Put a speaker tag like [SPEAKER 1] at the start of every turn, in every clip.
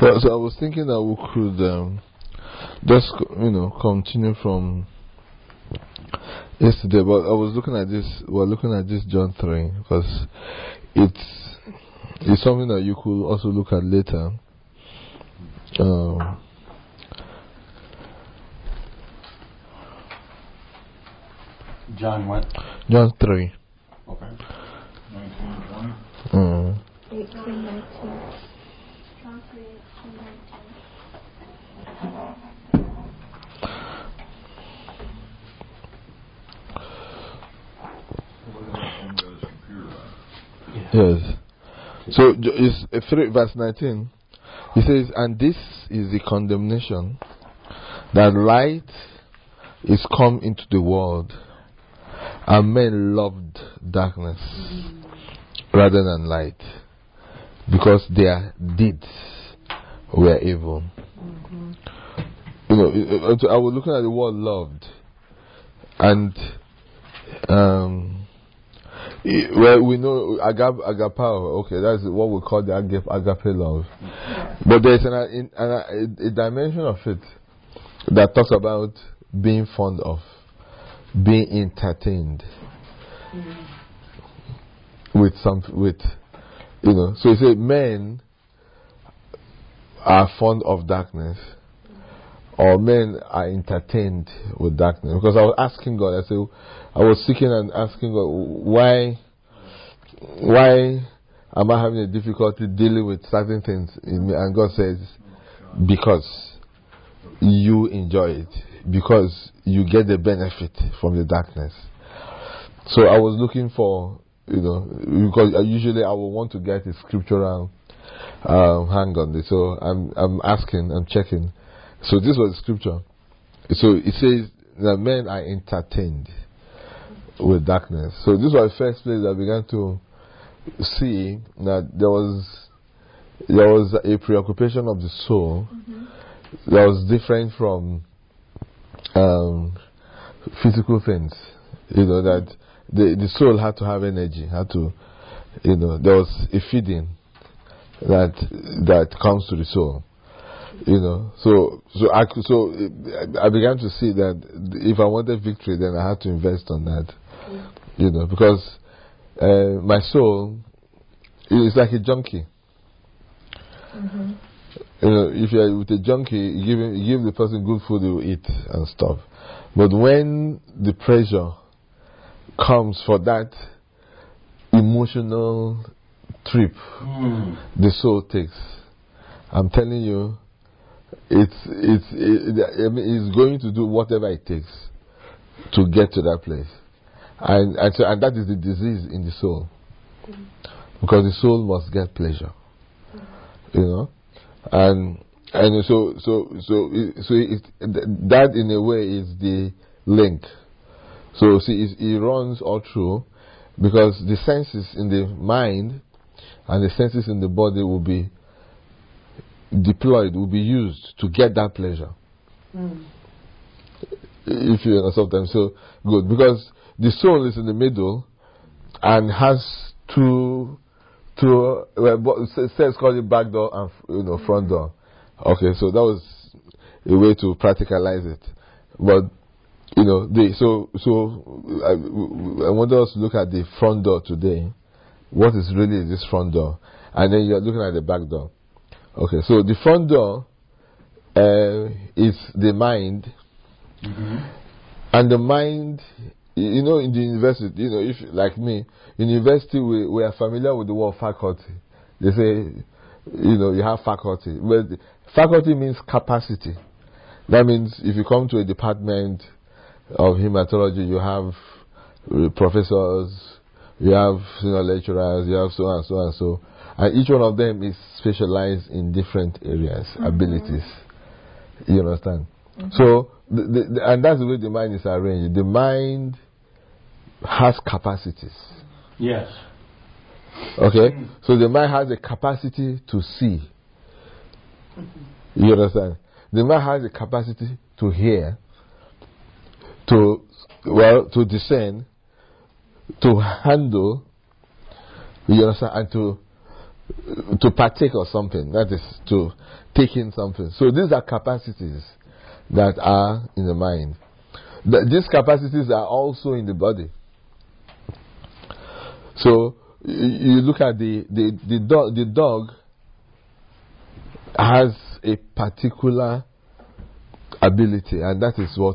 [SPEAKER 1] So I was thinking that we could just continue from yesterday, but I was looking at this. We're looking at this John 3 because it's something that you could also look at later.
[SPEAKER 2] John what?
[SPEAKER 1] John 3.
[SPEAKER 2] Okay.
[SPEAKER 3] 19, 20.
[SPEAKER 4] 18, 19. John 3, 18, 19.
[SPEAKER 1] Yes. So it's 3 verse 19. He says, "And this is the condemnation, that light is come into the world, and men loved darkness rather than light, because their deeds were evil." I was looking at the word loved, and well, we know agapao. Okay, that's what we call the agape love. But there's a dimension of it that talks about being fond of, being entertained with So he said, men are fond of darkness, or men are entertained with darkness. Because I was asking God, I was seeking and asking God, why am I having a difficulty dealing with certain things in me? And God says, because you enjoy it, because you get the benefit from the darkness. So I was looking for, because usually I will want to get a scriptural hang on this. So I'm checking. So this was the scripture. So it says that men are entertained with darkness. So this was the first place I began to see that there was a preoccupation of the soul that was different from physical things. That the soul had to have energy, there was a feeding that comes to the soul. So I began to see that if I wanted victory, then I had to invest on that. Because my soul is like a junkie. If you're with a junkie, you give the person good food, he will eat and stuff. But when the pressure comes for that emotional trip the soul takes, I'm telling you, it's going to do whatever it takes to get to that place. And that is the disease in the soul, because the soul must get pleasure, and so that in a way is the link. So see, it runs all through, because the senses in the mind and the senses in the body will be deployed, will be used to get that pleasure. If you understand, so good, because the soul is in the middle and has two says called it back door and front door. Okay, so that was a way to practicalize it. But I want us to look at the front door today. What is really this front door? And then you're looking at the back door. Okay, so the front door is the mind, and the mind. In the university, if like me, in university we are familiar with the word faculty. They say, you have faculty. But faculty means capacity. That means if you come to a department of hematology, you have professors, you have lecturers, you have so and so and so. And each one of them is specialized in different areas, abilities. You understand? So, and that's the way the mind is arranged. The mind has capacities.
[SPEAKER 2] Yes.
[SPEAKER 1] Okay? So the mind has a capacity to see. You understand? The mind has a capacity to hear, to discern, to handle, you understand, and to partake of something. That is to take in something. So these are capacities that are in the mind. These capacities are also in the body. So you look at the dog has a particular ability, and that is what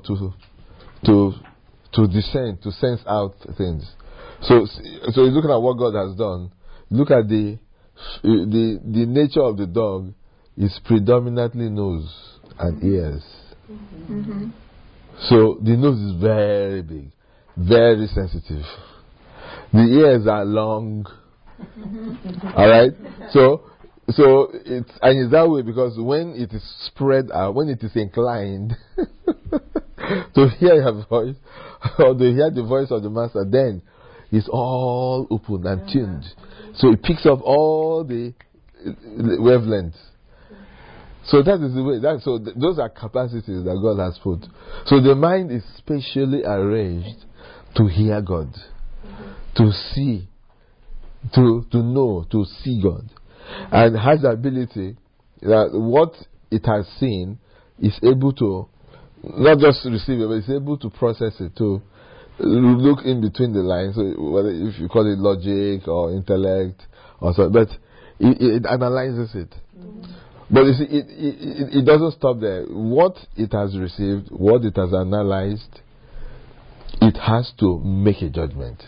[SPEAKER 1] to discern, to sense out things. So you're looking at what God has done. Look at the nature of the dog is predominantly nose and ears.
[SPEAKER 4] Mm-hmm.
[SPEAKER 1] So the nose is very big, very sensitive. The ears are long. All right. So it's that way because when it is spread out, when it is inclined to hear your voice or to hear the voice of the master, then it's all open and tuned. So it picks up all the wavelengths. So that is the way. Those are capacities that God has put. So the mind is spatially arranged to hear God, to see, to know, to see God, and has the ability that what it has seen is able to not just receive it, but it's able to process it, to look in between the lines. So whether if you call it logic or intellect or so, but it analyzes it. But you see, it doesn't stop there. What it has received, what it has analyzed, it has to make a judgment.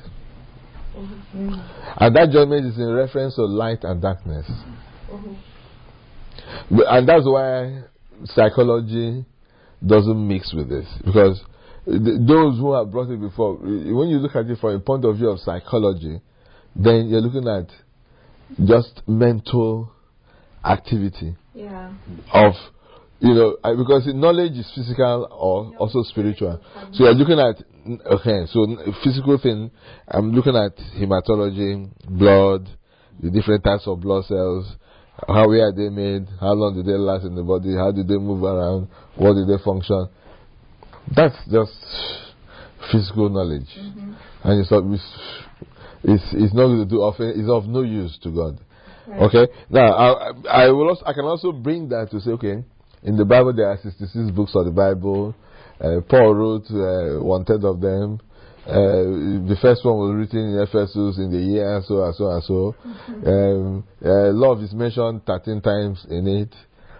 [SPEAKER 1] And that judgment is in reference to light and darkness. And that's why psychology doesn't mix with this. Because those who have brought it before, when you look at it from a point of view of psychology, then you're looking at just mental activity.
[SPEAKER 4] Yeah.
[SPEAKER 1] Of, because knowledge is physical or also spiritual. So you're looking at, physical thing, I'm looking at hematology, blood, the different types of blood cells, how are they made, how long do they last in the body, how do they move around, what do they function. That's just physical knowledge. And it's not going to do often, it's of no use to God. Right. Okay. Now I can also bring that to say, okay, in the Bible there are 66 books of the Bible. Paul wrote 1/3 of them. The first one was written in Ephesus in the year so and so and so. Love is mentioned 13 times in it.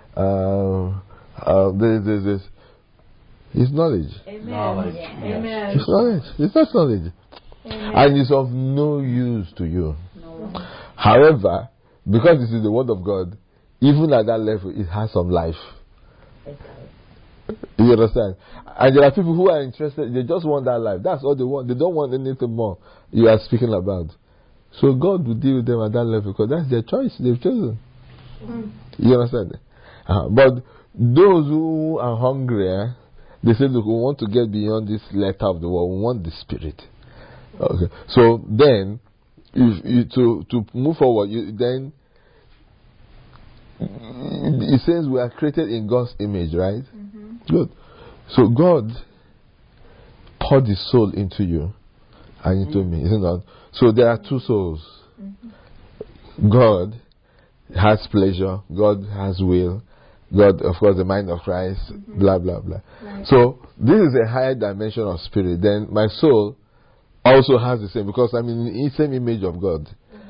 [SPEAKER 1] This. It's knowledge.
[SPEAKER 4] Amen.
[SPEAKER 2] Knowledge.
[SPEAKER 4] Amen.
[SPEAKER 2] Yes.
[SPEAKER 1] It's knowledge. It's not knowledge.
[SPEAKER 4] Amen.
[SPEAKER 1] And it's of no use to you.
[SPEAKER 4] No.
[SPEAKER 1] However, because this is the word of God, even at that level, it has some life. You understand? And there are people who are interested, they just want that life. That's all they want. They don't want anything more you are speaking about. So God will deal with them at that level because that's their choice. They've chosen. You understand? But those who are hungry, they say, look, we want to get beyond this letter of the world. We want the spirit. Okay. So then, to move forward, then it says we are created in God's image, right? Good. So God poured His soul into you and into me, isn't it? So there are two souls. God has pleasure. God has will. God, of course, the mind of Christ. Blah blah blah. Right. So this is a higher dimension of spirit. Then my soul also has the same, because I'm in the same image of God.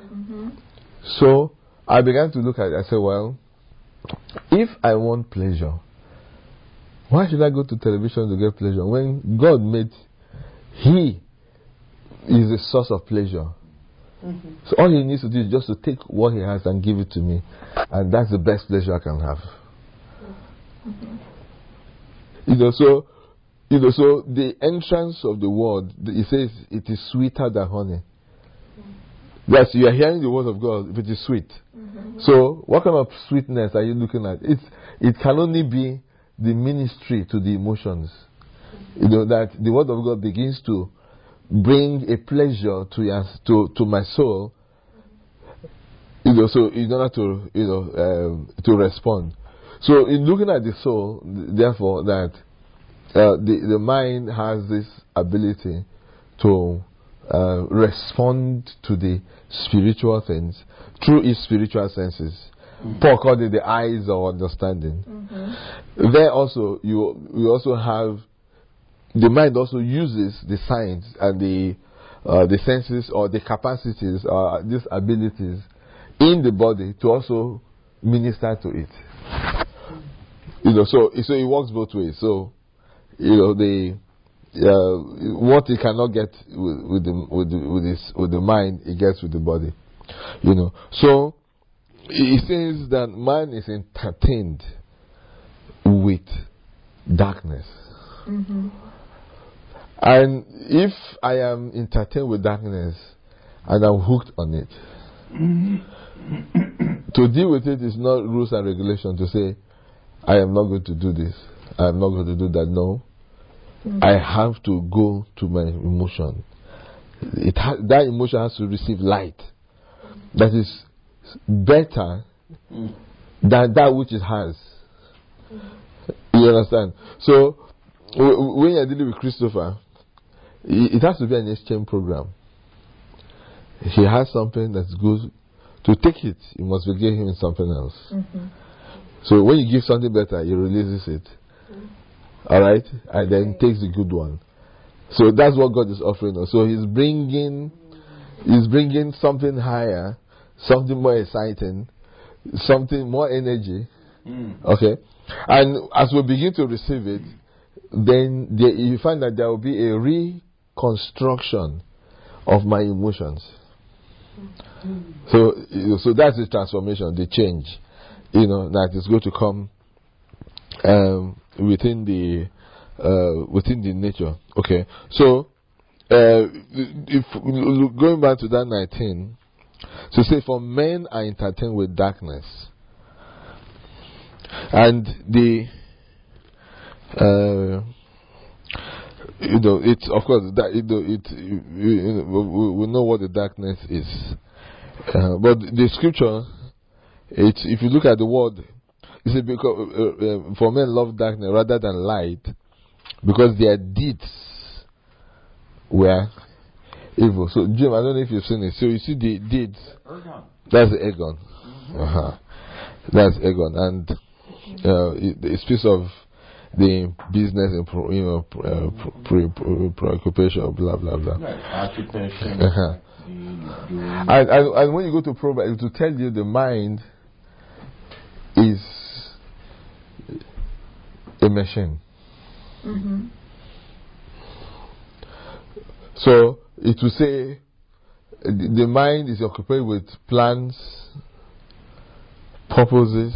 [SPEAKER 1] So I began to look at it. I said, well, if I want pleasure, why should I go to television to get pleasure when God made, He is the source of pleasure? So all He needs to do is just to take what He has and give it to me, and that's the best pleasure I can have. So the entrance of the word, it says it is sweeter than honey. Yes, you are hearing the word of God, if it is sweet. So what kind of sweetness are you looking at? It can only be the ministry to the emotions. That the word of God begins to bring a pleasure to my soul. So in order to respond. So in looking at the soul, therefore, that the mind has this ability to respond to the spiritual things through his spiritual senses. Paul called it the eyes of understanding. There also, you also have, the mind also uses the signs and the senses or the capacities or these abilities in the body to also minister to it. So it works both ways. So, what it cannot get with the mind, it gets with the body. So it says that man is entertained with darkness. And if I am entertained with darkness and I'm hooked on it, to deal with it is not rules and regulations to say, I am not going to do this, I am not going to do that. No. I have to go to my emotion. That emotion has to receive light that is better than that which it has. You understand? So, when you're dealing with Christopher, it has to be an exchange program. He has something that's good. To take it, you must be giving him something else. So when you give something better, he releases it. Alright? And then takes the good one. So that's what God is offering us. So he's bringing something higher, something more exciting, something more energy. Okay? And as we begin to receive it, then you find that there will be a reconstruction of my emotions. So that's the transformation, the change, that is going to come within the nature. Okay, so if going back to that 19, so say, for men are entertained with darkness, and it's of course that we know what the darkness is. But the scripture, if you look at the word, it says, because for men love darkness rather than light, because their deeds were evil. So Jim, I don't know if you've seen it. So you see the deeds.
[SPEAKER 3] Ergon.
[SPEAKER 1] That's the Ergon. That's Ergon, and it speaks of the business and preoccupation, blah blah blah.
[SPEAKER 3] Right. Occupation.
[SPEAKER 1] And when you go to Proverbs, it will tell you the mind is a machine. So it will say the mind is occupied with plans, purposes,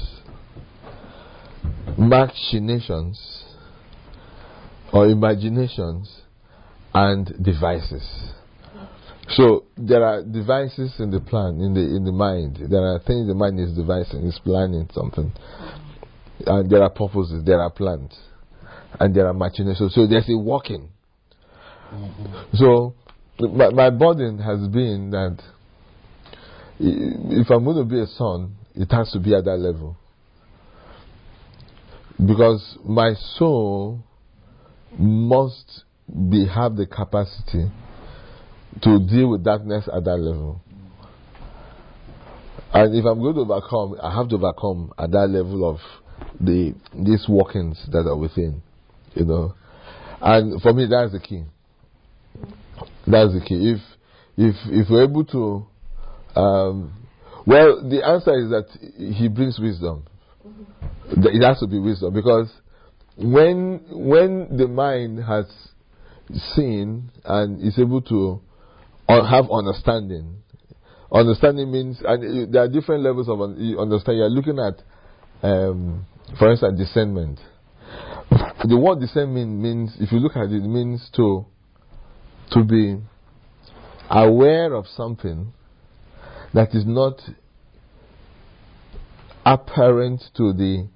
[SPEAKER 1] machinations, or imaginations, and devices. So there are devices in the plan, in the mind. There are things the mind is devising, is planning something. And there are purposes, there are plans, and there are machinations. So there's a working. So my burden has been that if I'm going to be a son, it has to be at that level. Because my soul must have the capacity to deal with darkness at that level. And if I'm going to overcome, I have to overcome at that level of these workings that are within, And for me, that's the key. That's the key. If we're able to, the answer is that he brings wisdom. It has to be wisdom, because when the mind has seen and is able to have understanding. Understanding means, and there are different levels of understanding. You're looking at, for instance, discernment. The word discernment means, if you look at it, it means to be aware of something that is not apparent to the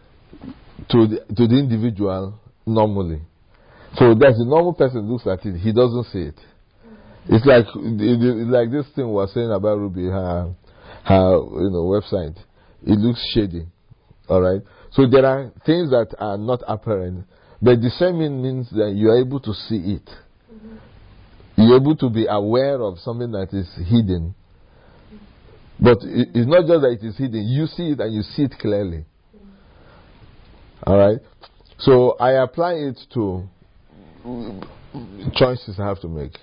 [SPEAKER 1] individual normally. So there's a normal person looks at it, he doesn't see it. It's like this thing we were saying about Ruby, her website. It looks shady. Alright? So there are things that are not apparent. But discernment means that you are able to see it. You're able to be aware of something that is hidden. But it's not just that it is hidden. You see it and you see it clearly. Alright? So I apply it to choices I have to make.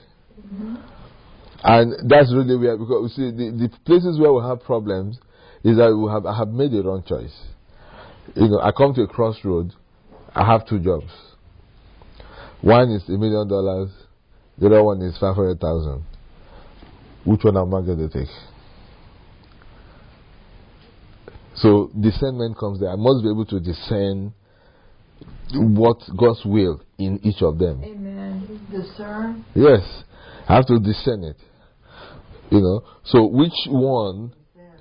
[SPEAKER 1] And that's really where, because you see, the places where we have problems is that I have made a wrong choice. I come to a crossroad. I have two jobs. One is $1 million. The other one is 500,000. Which one am I going to take? So discernment comes there. I must be able to discern what God's will in each of them.
[SPEAKER 4] Amen.
[SPEAKER 5] Discern?
[SPEAKER 1] Yes. I have to discern it. So which one?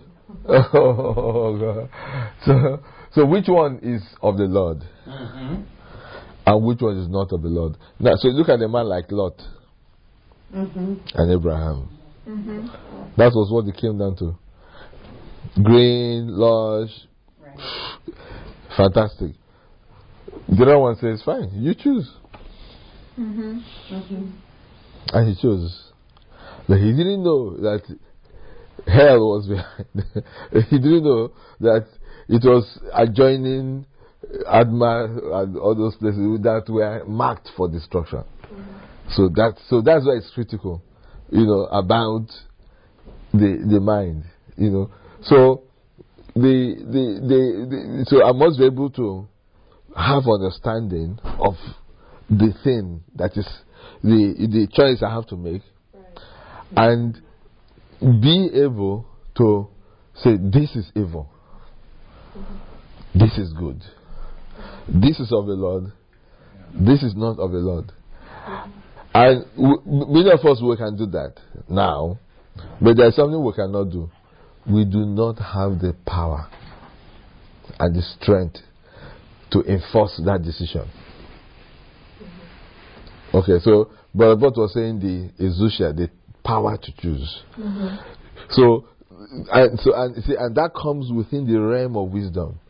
[SPEAKER 1] Oh God. So which one is of the Lord? And which one is not of the Lord? Now, so look at a man like Lot and Abraham. That was what it came down to. Green, lush, fantastic. The other one says, fine, you choose. And he chose. But he didn't know that hell was behind. He didn't know that it was adjoining Adma and all those places that were marked for destruction. So that's why it's critical, about the mind, So so I must be able to have understanding of the thing that is the choice I have to make, and be able to say, this is evil, this is good, this is of the Lord, this is not of the Lord. And many of us, we can do that now, but there's something we cannot do. We do not have the power and the strength to enforce that decision. Okay, so Brother Bott was saying the exousia, the power to choose. So that comes within the realm of wisdom.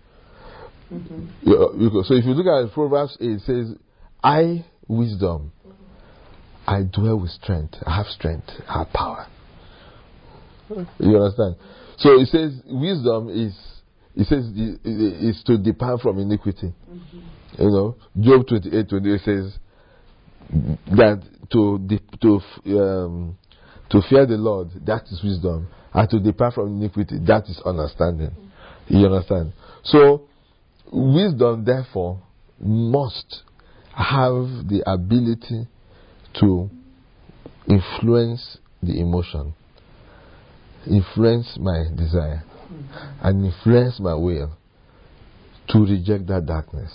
[SPEAKER 1] So if you look at Proverbs 8, it says, I, wisdom, I dwell with strength. I have strength. I have power. You understand? So it says wisdom is to depart from iniquity. Job 28:28 says that to fear the Lord, that is wisdom, and to depart from iniquity, that is understanding. You understand? So wisdom, therefore, must have the ability to influence the emotion, influence my desire, and influence my will to reject that darkness.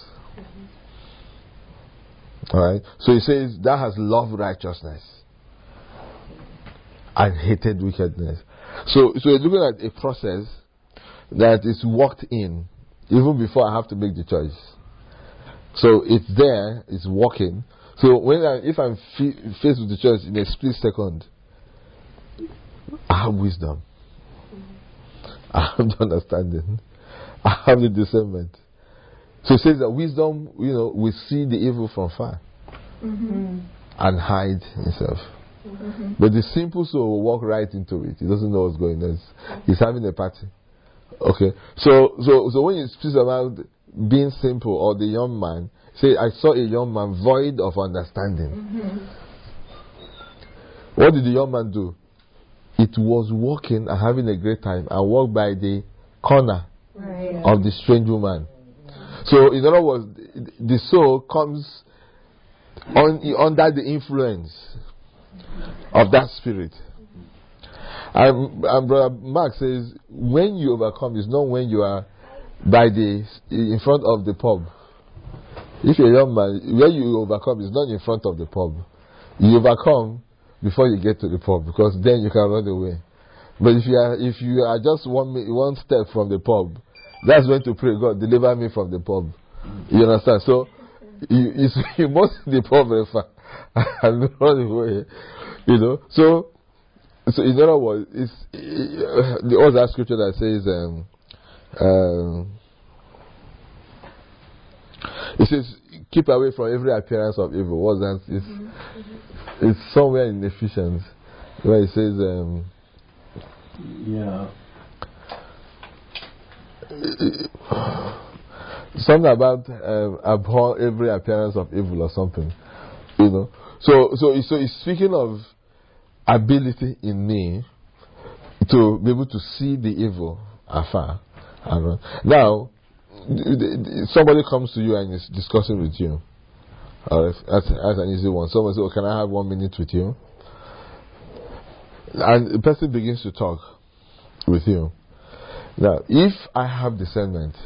[SPEAKER 1] Alright? So he says that has loved righteousness and hated wickedness. So you're looking at a process that is worked in even before I have to make the choice. So it's there, it's working. So if I'm faced with the choice in a split second, I have wisdom, I have the understanding, I have the discernment. So it says that wisdom, we see the evil from far and hide himself. But the simple soul will walk right into it. He doesn't know what's going on. He's having a party. Okay. So when you speak about being simple, or the young man, say, I saw a young man void of understanding. What did the young man do? It was walking and having a great time, and walked by the corner of the strange woman. So in other words, the soul comes under the influence of that spirit. And Brother Mark says, when you overcome, is not when you are in front of the pub. If you're a young man, where you overcome is not in front of the pub. You overcome before you get to the pub, because then you can run away. But if you are just one step from the pub, that's when to pray, God, deliver me from the pub. You understand? So you must see the pub very far and run away. So in other words, there was that scripture that says, it says, keep away from every appearance of evil. What's that? It's somewhere in Ephesians where it says,
[SPEAKER 2] Yeah.
[SPEAKER 1] something about abhor every appearance of evil or something. You know. So it's speaking of ability in me to be able to see the evil afar. Now, somebody comes to you and is discussing with you. That's an easy one. Someone says, "Oh, can I have 1 minute with you?" And the person begins to talk with you. Now, if I have discernment,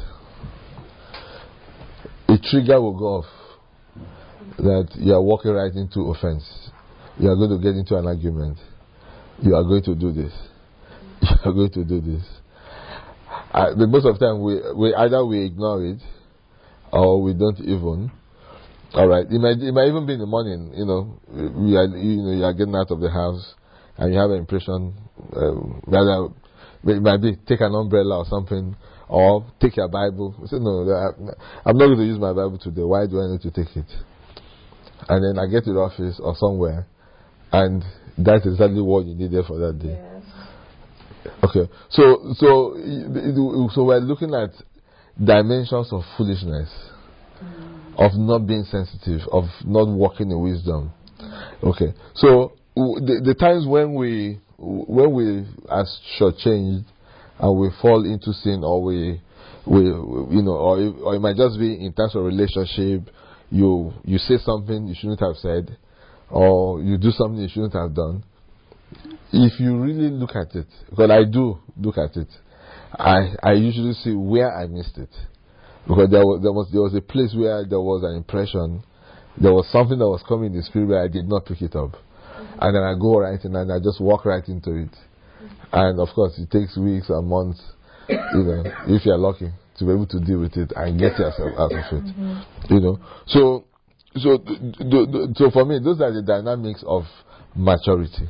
[SPEAKER 1] a trigger will go off that you are walking right into offense. You are going to get into an argument. You are going to do this. You are going to do this. But most of the time, we either we ignore it or we don't even. All right. It might even be in the morning. You know, you are getting out of the house and you have an impression. It might be take an umbrella or something, or take your Bible. You say, no, I'm not going to use my Bible today. Why do I need to take it? And then I get to the office or somewhere, and that's exactly what you needed for that day.
[SPEAKER 4] Yes.
[SPEAKER 1] Okay, so we're looking at dimensions of foolishness, of not being sensitive, of not walking in wisdom. Okay, so the times when we are shortchanged and we fall into sin, or we or it might just be in terms of relationship. You say something you shouldn't have said, or you do something you shouldn't have done. If you really look at it, because I do look at it, I usually see where I missed it, because there was a place where there was an impression, there was something that was coming in the spirit where I did not pick it up, and then I go right in and I just walk right into it, and of course it takes weeks or months, if you are lucky, to be able to deal with it and get yourself out of it. So for me, those are the dynamics of maturity.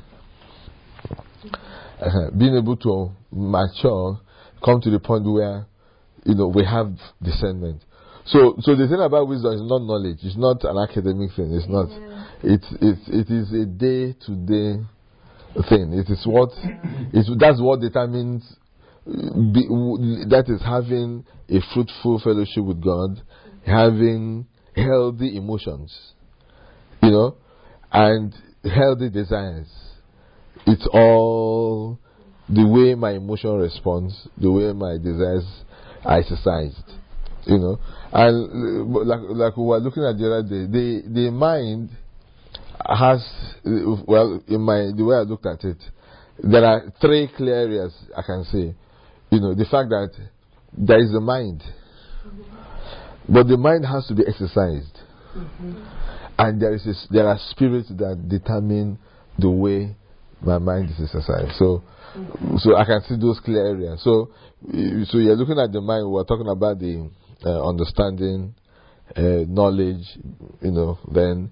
[SPEAKER 1] Being able to mature, come to the point where we have discernment. So the thing about wisdom is not knowledge. It's not an academic thing. It's not. It is a day-to-day thing. It is what. That's what determines. That is having a fruitful fellowship with God, having healthy emotions, and healthy desires. It's all the way my emotion responds, the way my desires are exercised, and like we were looking at the other day, the mind has, the way I looked at it, there are 3 clear areas I can say. The fact that there is a mind, but the mind has to be exercised, and there are spirits that determine the way my mind is exercised. So I can see those clear areas. So you're looking at the mind. We're talking about the understanding, knowledge. Then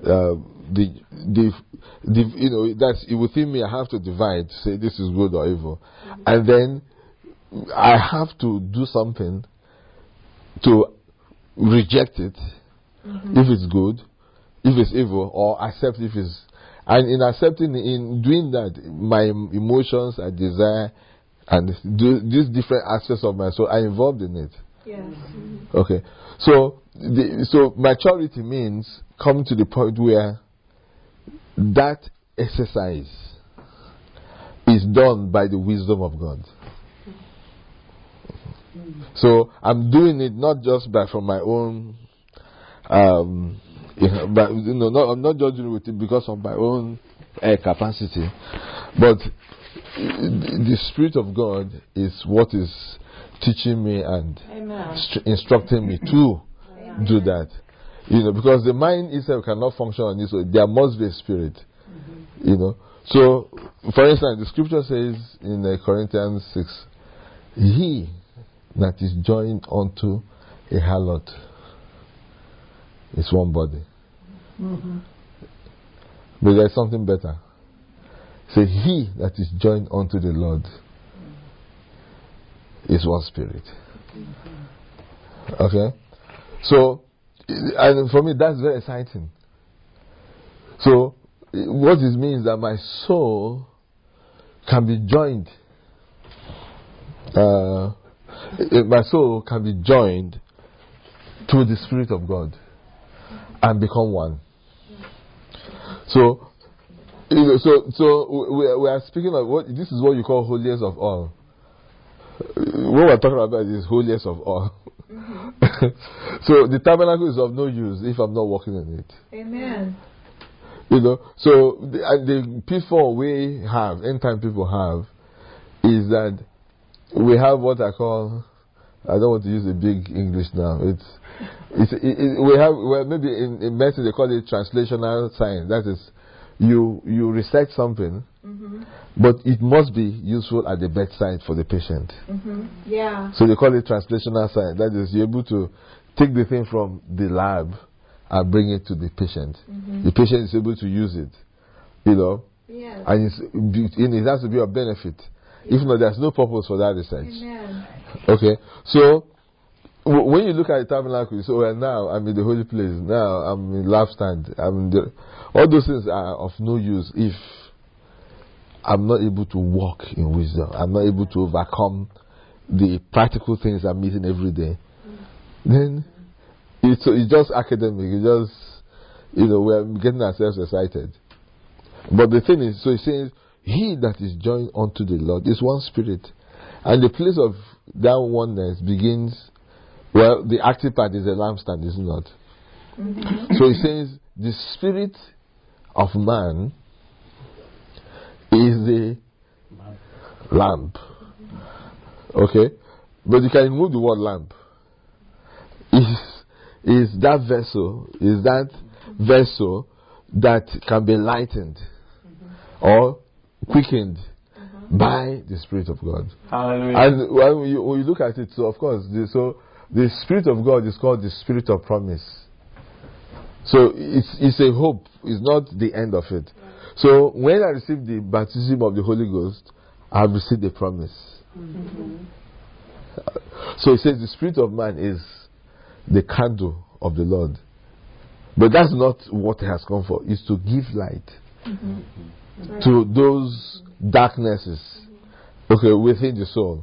[SPEAKER 1] that's within me. I have to divide. Say this is good or evil, and then I have to do something to reject it if it's good, if it's evil, or accept if it's. And in doing that, my emotions, I desire, and these different aspects of my soul are involved in it.
[SPEAKER 4] Yes.
[SPEAKER 1] Okay. So maturity means coming to the point where that exercise is done by the wisdom of God. So I'm doing it not just from my own. I'm not judging with it because of my own capacity, but the Spirit of God is what is teaching me and instructing me to do that. Because the mind itself cannot function on this, so there must be a spirit. So, for instance, the scripture says in Corinthians 6, he that is joined unto a harlot is one body. But there's something better. Say, he that is joined unto the Lord is one spirit. Okay? So, And for me, that's very exciting. So, what it means that my soul can be joined. My soul can be joined to the Spirit of God and become one. So, we are speaking of what this is what you call holiest of all. What we're talking about is holiest of all. So the tabernacle is of no use if I'm not walking in it.
[SPEAKER 4] Amen.
[SPEAKER 1] So the pitfall we have, end time people have, is that we have what I call, I don't want to use a big English now. Maybe in medicine they call it translational science. That is, you research something, but it must be useful at the bedside for the patient.
[SPEAKER 4] Yeah.
[SPEAKER 1] So they call it translational science. That is, you're able to take the thing from the lab and bring it to the patient. The patient is able to use it,
[SPEAKER 4] Yes.
[SPEAKER 1] and it has to be of benefit. If not, there's no purpose for that research.
[SPEAKER 4] Amen.
[SPEAKER 1] Okay, so when you look at the tabernacle, so now I'm in the holy place, now I'm in lampstand, all those things are of no use if I'm not able to walk in wisdom. I'm not able to overcome the practical things I'm meeting every day. Then it's just academic. It's just, we're getting ourselves excited. But the thing is, so it says, he that is joined unto the Lord is one spirit. And the place of that oneness begins, the active part is the lampstand, is it not? So it says, the spirit of man is the lamp. Okay? But you can remove the word lamp. Is that vessel that can be lightened or quickened by the Spirit of God.
[SPEAKER 2] Hallelujah.
[SPEAKER 1] And when you look at it, so of course, the Spirit of God is called the Spirit of promise. So it's a hope. It's not the end of it. So when I received the baptism of the Holy Ghost, I have received the promise. So it says the spirit of man is the candle of the Lord. But that's not what it has come for. It's to give light to those darknesses, within the soul.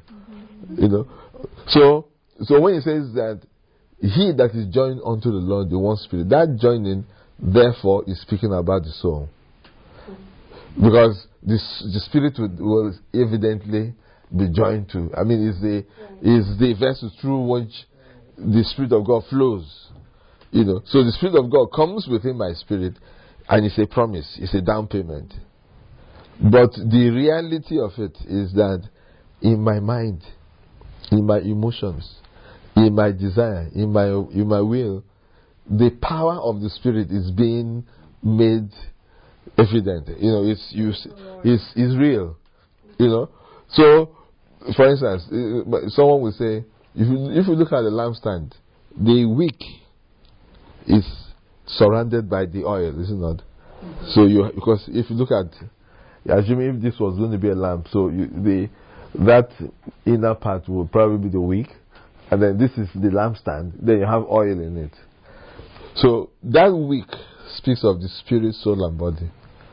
[SPEAKER 1] So when it says that he that is joined unto the Lord, the one spirit, that joining, therefore, is speaking about the soul. Because the spirit will evidently be joined to. I mean, is the vessel through which the Spirit of God flows. So the Spirit of God comes within my spirit, and it's a promise, it's a down payment. But the reality of it is that in my mind, in my emotions, in my desire, in my will, the power of the Spirit is being made evident. It's real. So, for instance, someone will say, if you look at the lampstand, the wick is surrounded by the oil, is it not? So because if you look at, assuming if this was going to be a lamp, so that inner part will probably be the wick, and then this is the lampstand. Then you have oil in it. So that wick speaks of the spirit, soul, and body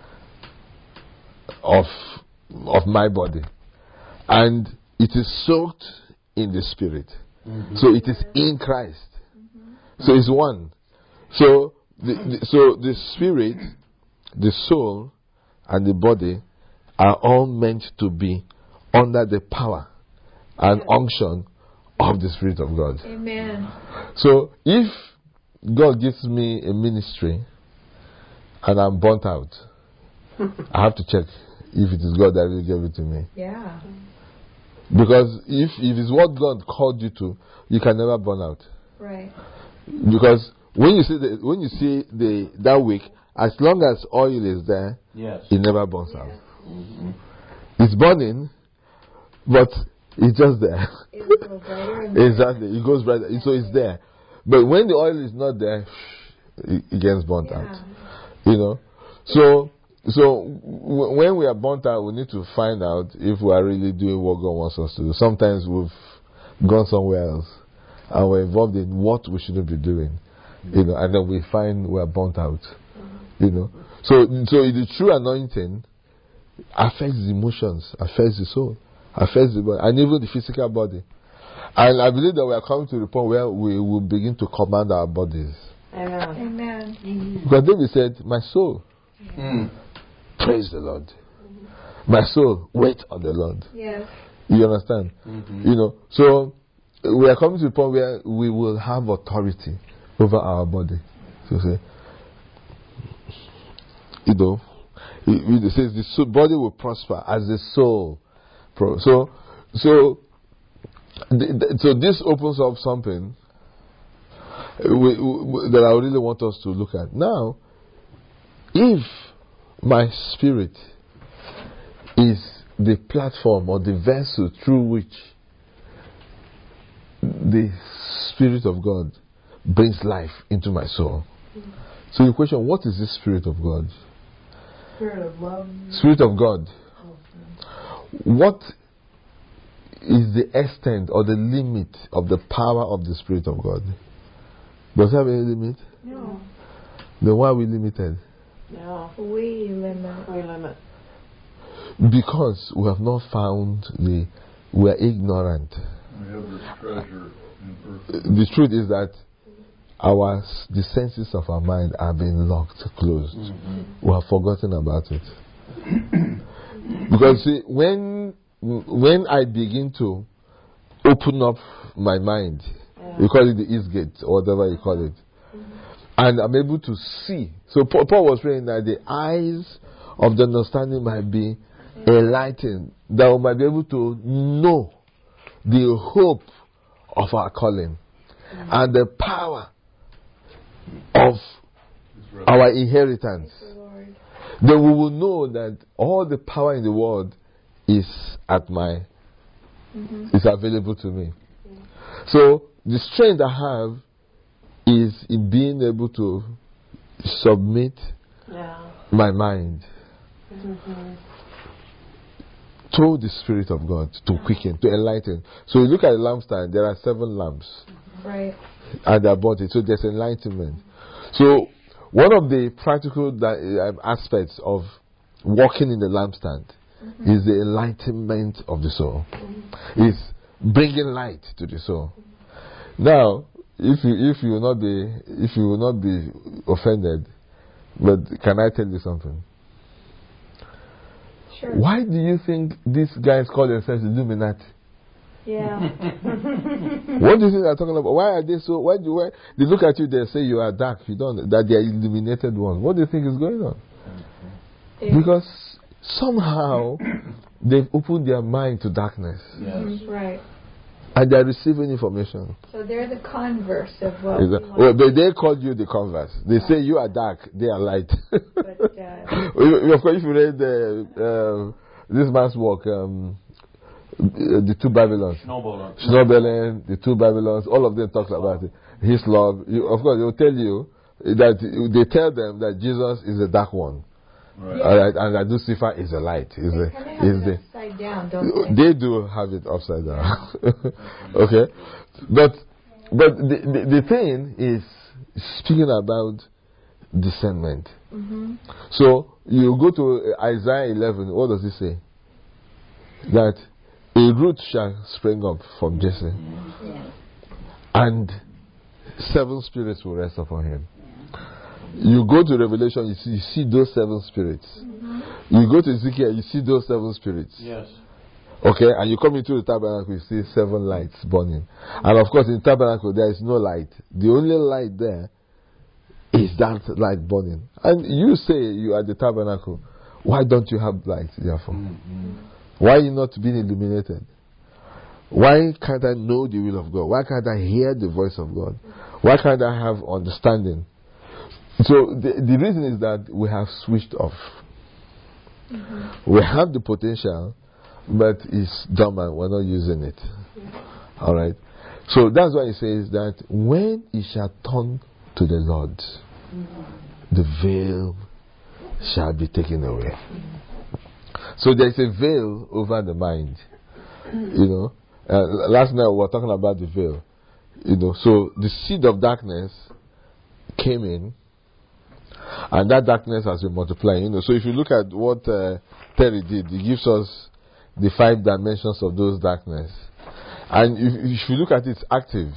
[SPEAKER 1] of my body, and it is soaked in the Spirit. So it is in Christ. So it's one. So the Spirit, the soul, and the body are all meant to be under the power and unction of the Spirit of God.
[SPEAKER 4] Amen.
[SPEAKER 1] So if God gives me a ministry and I'm burnt out, I have to check if it is God that really gave it to me.
[SPEAKER 4] Yeah.
[SPEAKER 1] Because if it's what God called you to, you can never burn out.
[SPEAKER 4] Right.
[SPEAKER 1] Because when you see that wick, as long as oil is there,
[SPEAKER 2] Yes.
[SPEAKER 1] it never burns out. It's burning, but it's just there.
[SPEAKER 4] It goes brighter and brighter.
[SPEAKER 1] Exactly, it goes brighter, so it's there. But when the oil is not there, it gets burnt out. So when we are burnt out, we need to find out if we are really doing what God wants us to do. Sometimes we've gone somewhere else and we're involved in what we shouldn't be doing. you know, and then we find we are burnt out, you know. So the true anointing affects the emotions, affects the soul, affects the body, and even the physical body. And I believe that we are coming to the point where we will begin to command our bodies.
[SPEAKER 4] Amen.
[SPEAKER 1] Because David said, "My soul, praise the Lord. My soul, wait on the Lord."
[SPEAKER 4] Yes.
[SPEAKER 1] You understand? You know, so we are coming to the point where we will have authority over our body. So say, you know, it says the body will prosper as the soul. So this opens up something that I really want us to look at. Now, if my spirit is the platform or the vessel through which the Spirit of God brings life into my soul. So you question, what is this Spirit of God?
[SPEAKER 4] Spirit of love.
[SPEAKER 1] Spirit of God. What is the extent or the limit of the power of the Spirit of God? Does it have any limit?
[SPEAKER 4] No.
[SPEAKER 1] Then why are we limited?
[SPEAKER 4] No. We limit.
[SPEAKER 1] Because we have not found we are ignorant.
[SPEAKER 3] We have this treasure in earth.
[SPEAKER 1] The truth is that the senses of our mind are being locked, closed. We have forgotten about it. Because see, when I begin to open up my mind, you call it the east gate or whatever you call it, and I'm able to see. So Paul was praying that the eyes of the understanding might be enlightened, that we might be able to know the hope of our calling and the power of our inheritance. Then we will know that all the power in the world is is available to me. So the strength I have is in being able to submit my mind to the Spirit of God, to quicken, to enlighten. So you look at the lampstand, there are 7 lamps.
[SPEAKER 4] Right.
[SPEAKER 1] And they're body. So there's enlightenment. So one of the practical aspects of walking in the lampstand is the enlightenment of the soul. Is bringing light to the soul. Now, if you will not be offended, but can I tell you something?
[SPEAKER 4] Sure.
[SPEAKER 1] Why do you think these guys call themselves Illuminati?
[SPEAKER 4] Yeah.
[SPEAKER 1] What do you think they're talking about? Why are they so? Why they look at you? They say you are dark. You don't. That they are illuminated ones. What do you think is going on?
[SPEAKER 4] Yeah.
[SPEAKER 1] Because somehow they've opened their mind to darkness.
[SPEAKER 2] Yes.
[SPEAKER 4] Right.
[SPEAKER 1] And they're receiving information.
[SPEAKER 4] So they're the converse of what
[SPEAKER 1] Well, they called you the converse. They say you are dark, they are light.
[SPEAKER 4] But,
[SPEAKER 1] of course, if you read this man's work, the 2 Babylons, Schnobelen, the 2 Babylons, all of them talk about it. His love. Of course, they will tell you that they tell them that Jesus is the dark one.
[SPEAKER 3] Right.
[SPEAKER 1] All right, and that Lucifer is the light.
[SPEAKER 4] they have it upside down, don't
[SPEAKER 1] They do have it upside down. Okay, but the thing is speaking about discernment. So you go to Isaiah 11. What does it say? That a root shall spring up from Jesse, and 7 spirits will rest upon him. You go to Revelation, you see those 7 spirits. You go to Ezekiel, you see those 7 spirits.
[SPEAKER 2] Yes.
[SPEAKER 1] Okay, and you come into the tabernacle, you see 7 lights burning. And of course, in the tabernacle, there is no light. The only light there is that light burning. And you say you are the tabernacle. Why don't you have light, therefore? Why are you not being illuminated? Why can't I know the will of God? Why can't I hear the voice of God? Why can't I have understanding? So the reason is that we have switched off. We have the potential, but it's dormant. We're not using it. All right. So that's why it says that when it shall turn to the Lord, the veil shall be taken away. So there's a veil over the mind. You know, last night we were talking about the veil. You know, so the seed of darkness came in, and that darkness has been multiplying. So if you look at what Terry did, he gives us the 5 dimensions of those darkness, and if you look at it, it's active.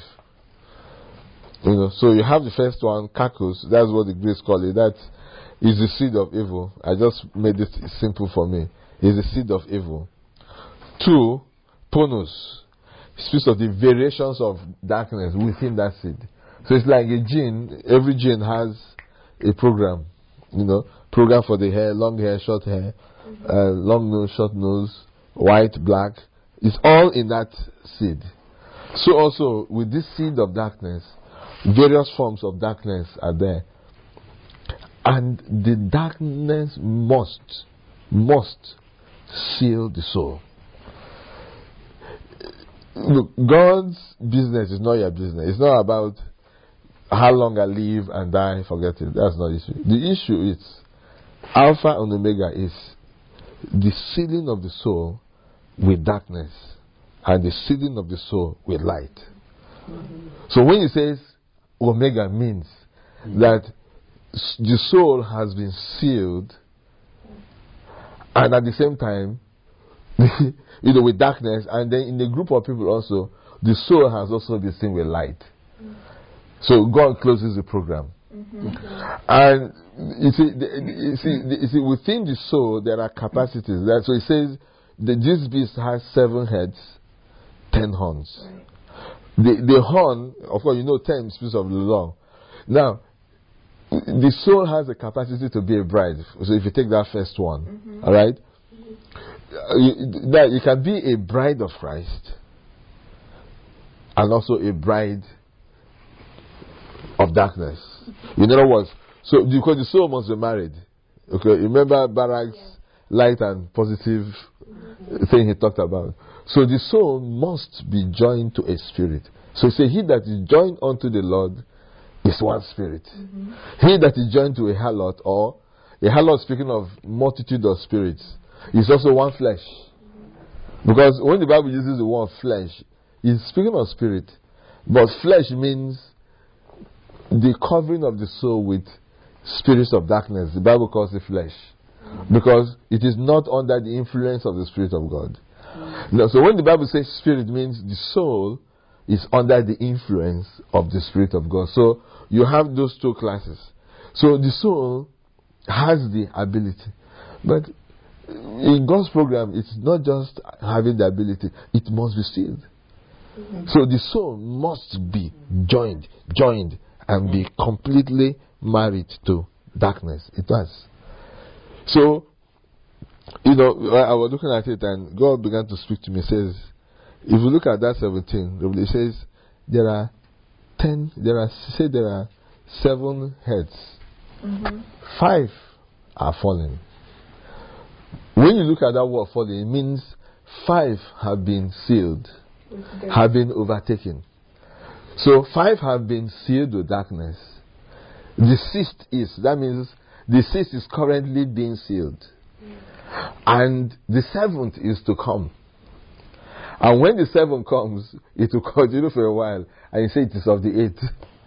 [SPEAKER 1] So you have the first one, Kakos. That's what the Greeks call it. That is the seed of evil. I just made it simple for me. It's the seed of evil. 2, Ponos. Speaks of the variations of darkness within that seed. So it's like a gene. Every gene has a program. Program for the hair, long hair, short hair, long nose, short nose, white, black. It's all in that seed. So also with this seed of darkness, various forms of darkness are there. And the darkness must seal the soul. Look, God's business is not your business. It's not about how long I live and die, forget it. That's not the issue. The issue is, Alpha and Omega is the sealing of the soul with darkness and the sealing of the soul with light. So when he says Omega, means that the soul has been sealed, and at the same time, with darkness, and then in the group of people also, the soul has also been sealed with light. So God closes the program. And you see, within the soul there are capacities. So it says that this beast has 7 heads, 10 horns. The horn, of course, 10 speaks of the law. Now, the soul has the capacity to be a bride. So if you take that first one, all right, you can be a bride of Christ and also a bride of darkness. In other words, so because the soul must be married. Okay, remember Barak's light and positive thing he talked about. So the soul must be joined to a spirit. So say, he that is joined unto the Lord is one spirit. He that is joined to a harlot, or a harlot, speaking of multitude of spirits, is also one flesh. Because when the Bible uses the word flesh, it's speaking of spirit. But flesh means the covering of the soul with spirits of darkness. The Bible calls it flesh, because it is not under the influence of the Spirit of God. Now, so when the Bible says spirit, means the soul is under the influence of the Spirit of God. So you have those 2 classes. So the soul has the ability, but in God's program, it's not just having the ability, it must be sealed. So the soul must be joined and be completely married to darkness. It does. So, I was looking at it and God began to speak to me. Says, if you look at that 17, it says there are 7 heads. 5 are fallen. When you look at that word fallen, it means 5 have been sealed, have been overtaken. So 5 have been sealed with darkness. The 6th is, that means the 6th is currently being sealed. And the 7th is to come. And when the 7th comes, it will continue for a while. And you say it is of the 8th.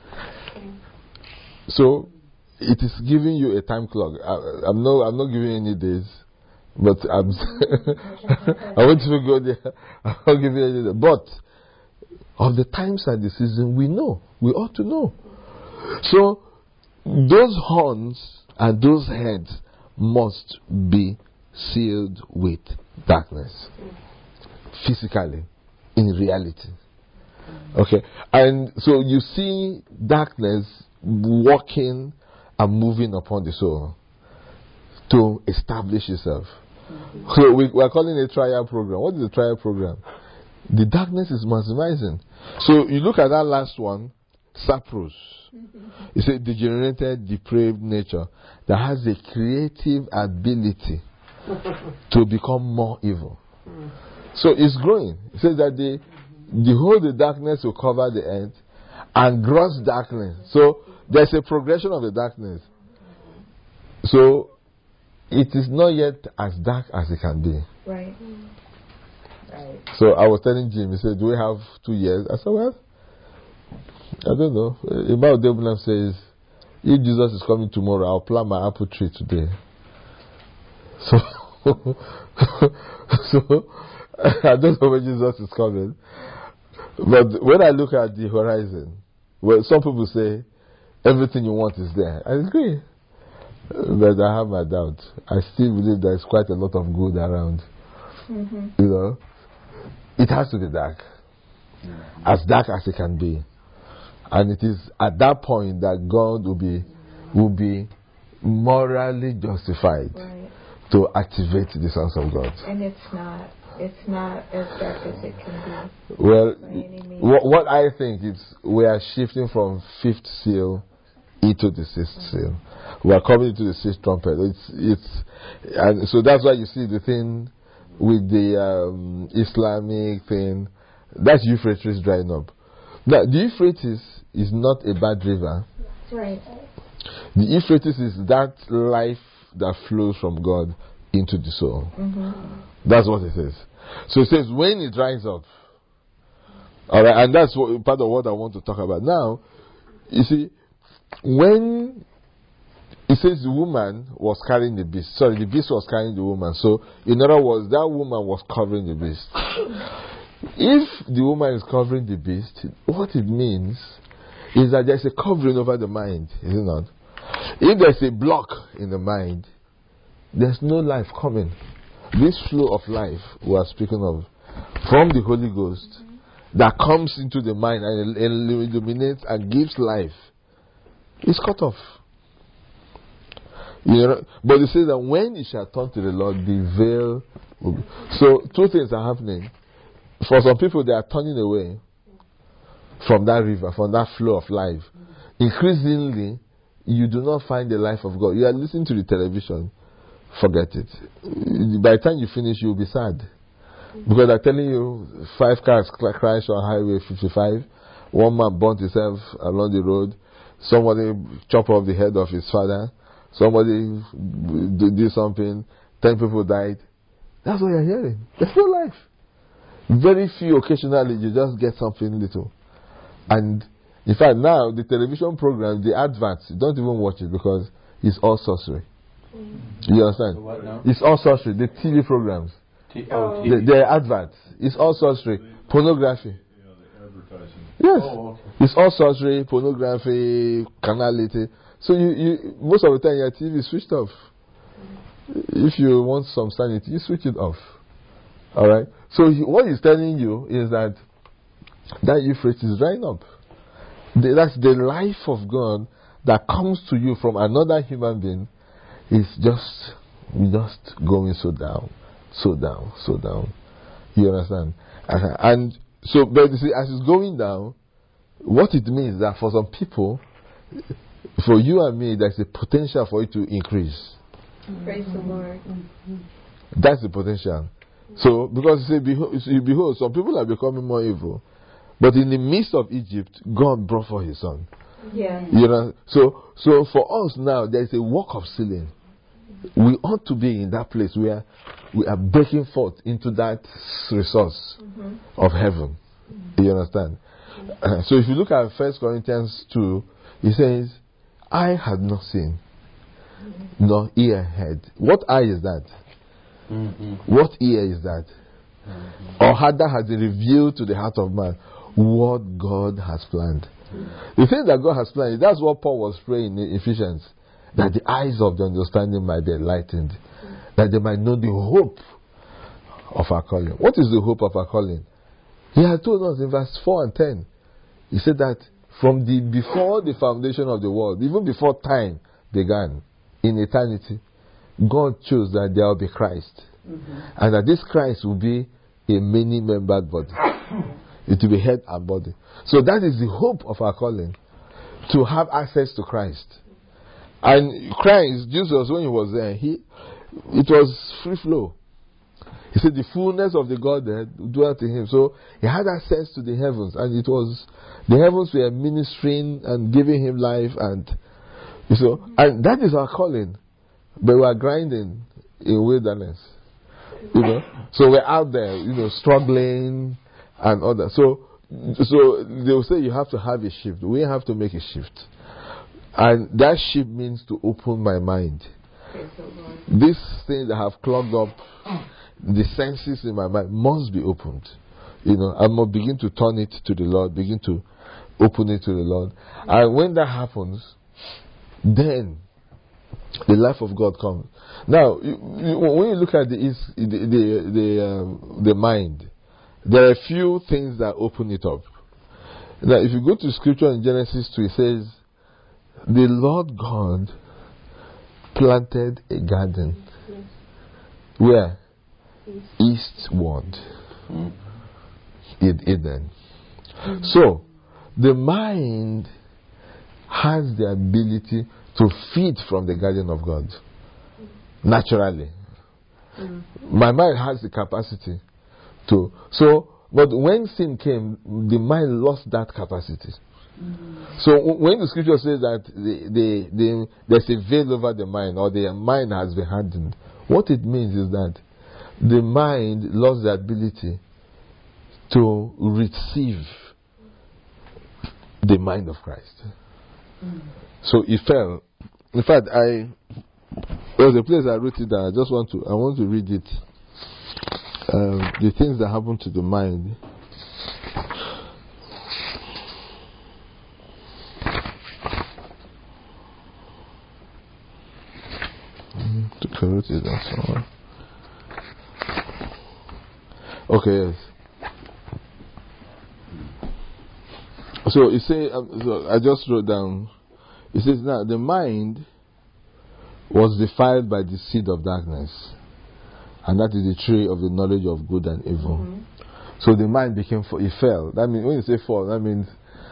[SPEAKER 1] So it is giving you a time clock. I'm not giving you any days. But I want you to go there. I'm not giving you any days. But of the times and the season, we know. We ought to know. So those horns and those heads must be sealed with darkness. Physically, in reality. Okay. And so you see darkness walking and moving upon the soul to establish itself. So we are calling it a trial program. What is the trial program? The darkness is maximizing. So you look at that last one, Sapros. It's a degenerated, depraved nature that has a creative ability to become more evil. So it's growing. It says that the darkness will cover the earth, and gross darkness. So there's a progression of the darkness. So it is not yet as dark as it can be.
[SPEAKER 4] Right.
[SPEAKER 1] So I was telling Jim, he said, do we have 2 years? I said, well, I don't know. Imam Debulam says, if Jesus is coming tomorrow, I'll plant my apple tree today. So, so I don't know when Jesus is coming. But when I look at the horizon, well, some people say everything you want is there. I agree. But I have my doubt. I still believe there's quite a lot of good around.
[SPEAKER 4] Mm-hmm.
[SPEAKER 1] You know, it has to be dark. As dark as it can be. And it is at that point that God will be morally justified
[SPEAKER 4] Right.
[SPEAKER 1] to activate the sons of God.
[SPEAKER 4] And it's not as dark as it can
[SPEAKER 1] Well,
[SPEAKER 4] be by any means.
[SPEAKER 1] what I think is we are shifting from fifth seal into the sixth seal. We are coming into the sixth trumpet. And so that's why you see the thing with the Islamic thing. That's Euphrates drying up. Now, the Euphrates is not a bad river.
[SPEAKER 4] Right.
[SPEAKER 1] The Euphrates is that life that flows from God into the soul.
[SPEAKER 4] Mm-hmm.
[SPEAKER 1] That's what it says. So it says when it dries up. Alright, and that's part of what I want to talk about. Now, you see, when it says the woman was carrying the beast. Sorry, the beast was carrying the woman. So, in other words, that woman was covering the beast. If the woman is covering the beast, what it means is that there's a covering over the mind, is it not? If there's a block in the mind, there's no life coming. This flow of life we are speaking of from the Holy Ghost that comes into the mind and illuminates and gives life is cut off. You know, but it says that when it shall turn to the Lord, the veil will be. So two things are happening. For some people, they are turning away from that river, from that flow of life. Increasingly, you do not find the life of God. You are listening to the television, forget it. By the time you finish, you'll be sad. Because I'm telling you, 5 cars crashed on Highway 55. One man burnt himself along the road. Somebody chopped off the head of his father. Somebody did something. 10 people died. That's what you're hearing. There's no life. Very few occasionally you just get something little. And in fact now the television program, the adverts, you don't even watch it because it's all sorcery. You understand?
[SPEAKER 2] What now?
[SPEAKER 1] It's all sorcery. The TV programs,
[SPEAKER 2] TV.
[SPEAKER 1] the adverts, it's all sorcery. Pornography.
[SPEAKER 3] Yeah, the advertising.
[SPEAKER 1] Yes.
[SPEAKER 2] Oh, okay.
[SPEAKER 1] It's all sorcery, pornography, carnality. So you most of the time your TV is switched off. If you want some sanity, you switch it off. Alright? So what he's telling you is that Euphrates is drying up. That's the life of God that comes to you from another human being is just going so down. You understand? And so, but you see, as it's going down, what it means is that for some people, for you and me, there's a potential for it to increase.
[SPEAKER 4] Praise the Lord.
[SPEAKER 1] That's the potential. So, because you say, behold, some people are becoming more evil. But in the midst of Egypt, God brought forth His Son.
[SPEAKER 4] Yeah.
[SPEAKER 1] You know, so for us now, there is a work of sealing. We ought to be in that place where we are breaking forth into that resource of heaven. You understand? So if you look at 1 Corinthians 2, it says, "Eye had not seen, nor ear heard." What eye is that? What ear is that? Or rather has it revealed to the heart of man what God has planned? The thing that God has planned, that's what Paul was praying in Ephesians, that the eyes of the understanding might be enlightened, that they might know the hope of our calling. What is the hope of our calling? He had told us in verse 4 and 10. He said that from before the foundation of the world, even before time began, in eternity, God chose that there will be Christ. And that this Christ will be a many-membered body. It will be head and body. So that is the hope of our calling, to have access to Christ. And Christ, Jesus, when He was there, it was free flow. He said the fullness of the Godhead dwelt in Him. So He had access to the heavens, and the heavens were ministering and giving Him life, and and that is our calling. But we are grinding in wilderness. So we're out there, struggling and all that. So they will say you have to have a shift. We have to make a shift. And that shift means to open my mind.
[SPEAKER 4] Praise the Lord.
[SPEAKER 1] These things that have clogged up the senses in my mind must be opened. I must begin to turn it to the Lord, begin to open it to the Lord. And when that happens, then the life of God comes. Now, when you look at the mind, there are a few things that open it up. Now, if you go to scripture in Genesis 2, it says, the Lord God planted a garden. Where? Eastward. In Eden. So, the mind has the ability to feed from the garden of God. Naturally. My mind has the capacity to. But when sin came, the mind lost that capacity. So when the scripture says that there's a veil over the mind, or the mind has been hardened, what it means is that the mind lost the ability to receive the mind of Christ. So it fell. In fact, there was a place I wrote it down. I want to read it. The things that happen to the mind. I wrote it down somewhere. Okay, yes. So it says, so I just wrote down. It says, now the mind was defiled by the seed of darkness, and that is the tree of the knowledge of good and evil. So the mind it fell. That means when you say fall, that means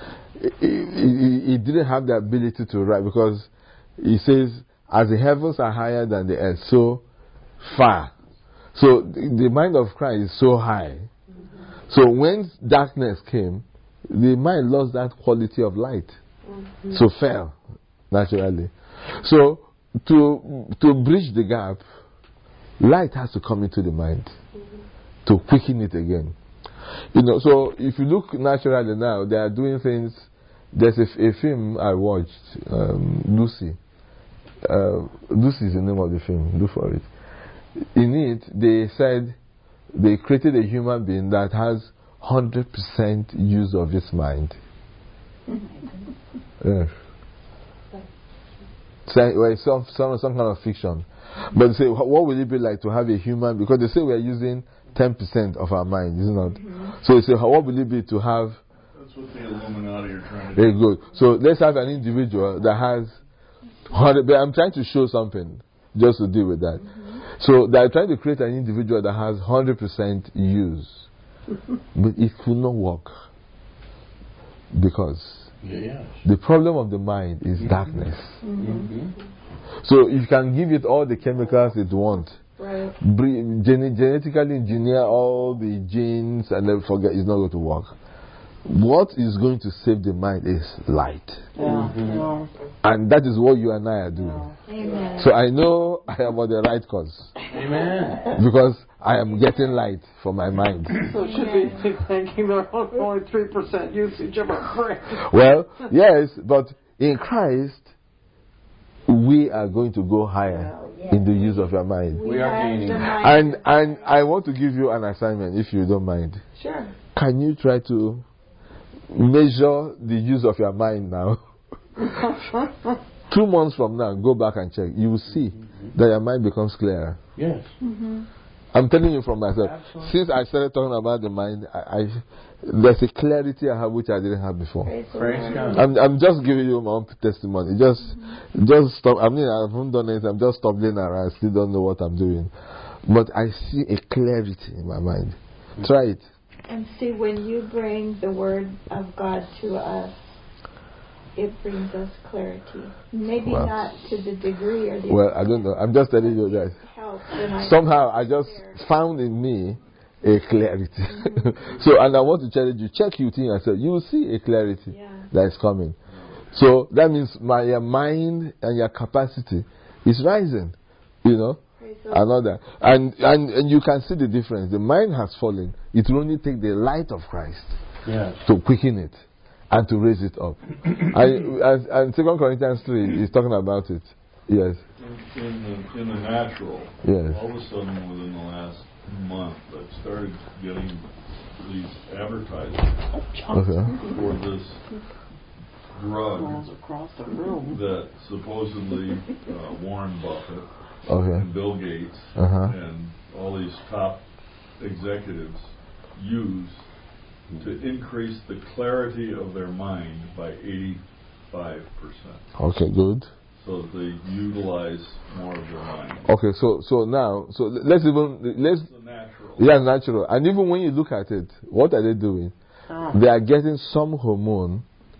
[SPEAKER 1] it didn't have the ability to write, because it says, as the heavens are higher than the earth, so far. So the mind of Christ is so high. So when darkness came, the mind lost that quality of light. So fell, naturally. So to bridge the gap, light has to come into the mind to quicken it again. So if you look naturally now, they are doing things. There's a film I watched, Lucy. Lucy is the name of the film. Look for it. In it, they said they created a human being that has 100% use of his mind. Yes. So, some kind of fiction. But they say, what will it be like to have a human? Because they say we are using 10% of our mind, isn't it? So they say, what will it be to have?
[SPEAKER 3] That's what the Illuminati are trying to do.
[SPEAKER 1] Very good. So let's have an individual that has 100. But I'm trying to show something just to deal with that. So they're trying to create an individual that has 100% use. But it could not work. Because the problem of the mind is darkness. So you can give it all the chemicals it wants.
[SPEAKER 4] Right.
[SPEAKER 1] Genetically engineer all the genes and then forget, it's not going to work. What is going to save the mind is light. And that is what you and I are doing.
[SPEAKER 4] Amen.
[SPEAKER 1] So I know I am on the right course.
[SPEAKER 2] Amen.
[SPEAKER 1] Because I am getting light for my mind.
[SPEAKER 5] So should we be thinking there's only 3% usage of our brain?
[SPEAKER 1] Well, yes, but in Christ, we are going to go higher in the use of your mind.
[SPEAKER 2] We are gaining.
[SPEAKER 1] And I want to give you an assignment, if you don't mind.
[SPEAKER 4] Sure.
[SPEAKER 1] Can you try to measure the use of your mind now? 2 months from now, go back and check. You will see that your mind becomes clearer.
[SPEAKER 2] Yes.
[SPEAKER 1] I'm telling you from myself.
[SPEAKER 2] Absolutely.
[SPEAKER 1] Since I started talking about the mind, there's a clarity I have which I didn't have before.
[SPEAKER 2] Praise God.
[SPEAKER 1] I'm just giving you my own testimony. Just stop. I mean, I haven't done anything. I'm just stumbling around. I still don't know what I'm doing. But I see a clarity in my mind. Try it.
[SPEAKER 4] And see, when you bring the Word of God to us, it brings us clarity. Maybe not to the degree or the
[SPEAKER 1] I don't know. I'm just telling you that. Somehow I just found in me a clarity. So, and I want to challenge you. Check you think yourself. You will see a clarity that is coming. So that means your mind and your capacity is rising. And all that. And you can see the difference. The mind has fallen. It will only take the light of Christ to quicken it. and to raise it up. And 2 Corinthians 3 is talking about it. Yes.
[SPEAKER 3] In the natural,
[SPEAKER 1] Yes.
[SPEAKER 3] all of a sudden within the last month, I've started getting these advertisements
[SPEAKER 1] Okay.
[SPEAKER 3] for this drug
[SPEAKER 5] Falls across the room.
[SPEAKER 3] that supposedly Warren Buffett
[SPEAKER 1] Okay.
[SPEAKER 3] and Bill Gates
[SPEAKER 1] Uh-huh.
[SPEAKER 3] and all these top executives use to increase the clarity of their mind by 85%.
[SPEAKER 1] Okay, good.
[SPEAKER 3] So that they utilize more of their mind.
[SPEAKER 1] Okay, so let's
[SPEAKER 3] It's the natural.
[SPEAKER 1] yeah, natural. And even when you look at it, what are they doing?
[SPEAKER 5] Oh.
[SPEAKER 1] They are getting some hormone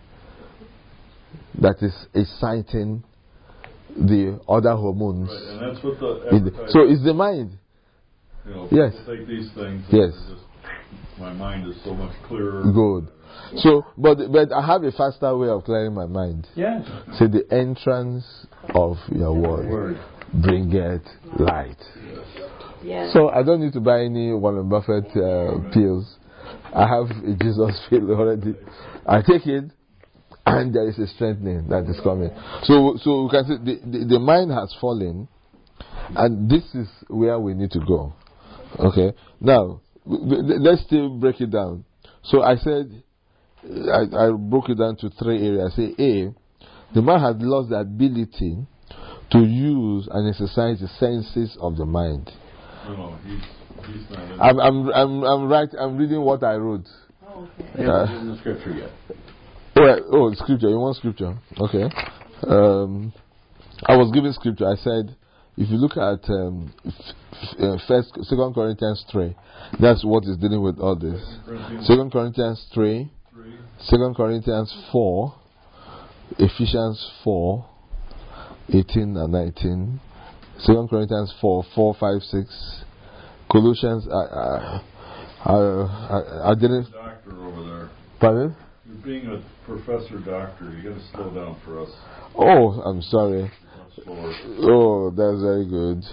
[SPEAKER 1] that is exciting the other hormones.
[SPEAKER 3] Right, and that's what the
[SPEAKER 1] In the-
[SPEAKER 3] advertising.
[SPEAKER 1] so it's the mind.
[SPEAKER 3] You know,
[SPEAKER 1] Yes.
[SPEAKER 3] people take these things. And
[SPEAKER 1] Yes.
[SPEAKER 3] they're just, my mind is so much clearer.
[SPEAKER 1] Good. So, but I have a faster way of clearing my mind.
[SPEAKER 2] Yes.
[SPEAKER 1] Say the entrance of your word,
[SPEAKER 2] Word.
[SPEAKER 1] bringeth light.
[SPEAKER 4] Yes.
[SPEAKER 1] So I don't need to buy any Warren Buffett pills. I have a Jesus pill already. I take it, and there is a strengthening that is coming. So we can say the mind has fallen, and this is where we need to go. Okay. Now let's still break it down. So I said I broke it down to 3 areas. I say A, the man has lost the ability to use and exercise the senses of the mind.
[SPEAKER 3] No, he's not.
[SPEAKER 1] I'm right. I'm reading what I wrote.
[SPEAKER 2] It wasn't in the scripture yet.
[SPEAKER 1] Scripture. You want scripture? Okay. I was given scripture. I said, if you look at 2 Corinthians 3, that's what is dealing with all this. 2 Corinthians 3, 2 Corinthians 4, Ephesians 4, 18 and 19, 2 Corinthians 4, 4, 5, 6, Colossians. I didn't.
[SPEAKER 3] Doctor over there.
[SPEAKER 1] Pardon?
[SPEAKER 3] You're being a professor doctor. You got to slow down for us.
[SPEAKER 1] Oh, I'm sorry.
[SPEAKER 3] Much slower.
[SPEAKER 1] Oh, that's very good.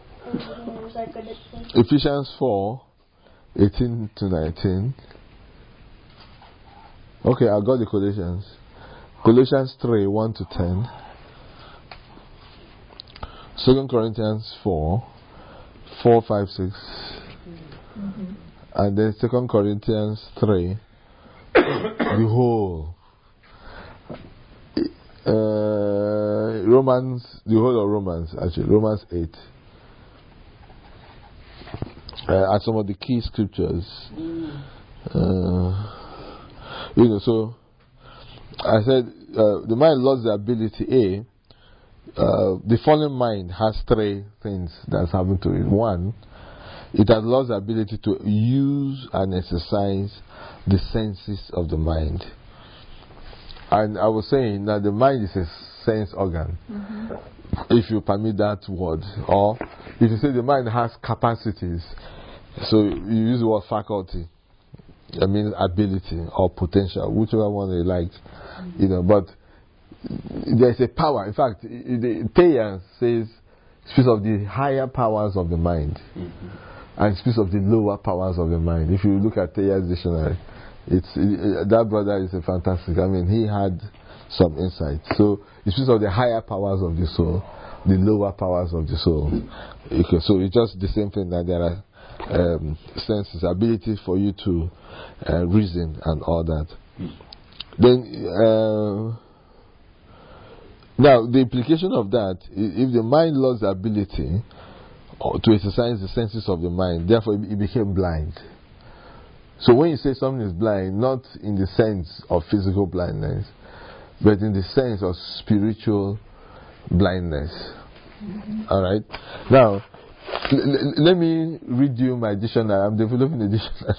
[SPEAKER 1] Ephesians 4, 18 to 19. Okay, I got the Colossians. Colossians 3, 1 to 10. 2 Corinthians 4, 4, 5, 6. And then 2 Corinthians 3. The whole. The whole of Romans, actually. Romans 8. Are some of the key scriptures. So I said the mind lost the ability. The fallen mind has 3 things that's happened to it. One, it has lost the ability to use and exercise the senses of the mind. And I was saying that the mind is a sense organ, if you permit that word. Or if you say the mind has capacities, so you use the word faculty, I mean ability or potential, whichever one you like, but there's a power. In fact, the Thea speaks of the higher powers of the mind and speaks of the lower powers of the mind. If you look at Thea's dictionary, that brother is a fantastic. I mean, he had some insight. So it speaks of the higher powers of the soul, the lower powers of the soul. Okay, so it's just the same thing, that there are senses, ability for you to reason and all that. Then now the implication of that, if the mind lost the ability to exercise the senses of the mind, therefore it became blind. So when you say something is blind, not in the sense of physical blindness, but in the sense of spiritual blindness. Alright? Now, let me read you my dictionary. I'm developing a dictionary.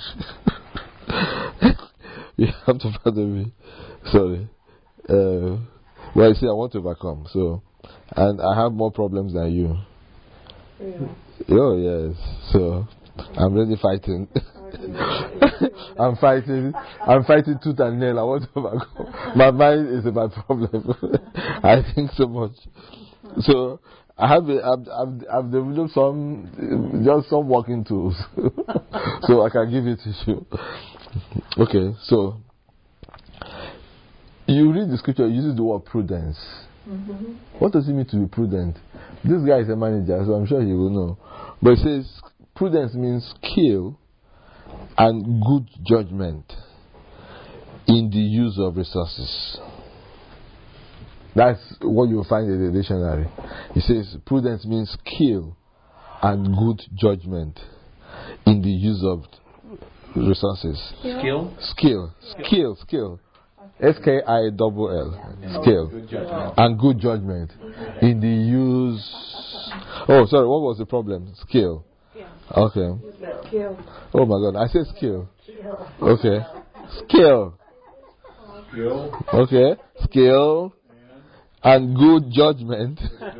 [SPEAKER 1] You have to pardon me. Sorry. Well, you see, I want to overcome. So, and I have more problems than you. Oh, yes. So, I'm really fighting. I'm fighting tooth and nail. I want to overcome. My mind is my problem. I think so much. So I've developed some working tools, so I can give it to you. Okay, so you read the scripture, it uses the word prudence. What does it mean to be prudent? This guy is a manager, so I'm sure he will know. But it says prudence means skill and good judgment in the use of resources. That's what you'll find in the dictionary. It says prudence means skill and good judgment in the use of resources.
[SPEAKER 2] Skill?
[SPEAKER 1] Skill. SKILL. Skill.
[SPEAKER 2] Good judgment.
[SPEAKER 1] And good judgment in the use. Oh, sorry, what was the problem? Skill. Okay. Oh my God, I said skill. Okay. Skill. Okay. Skill and good judgment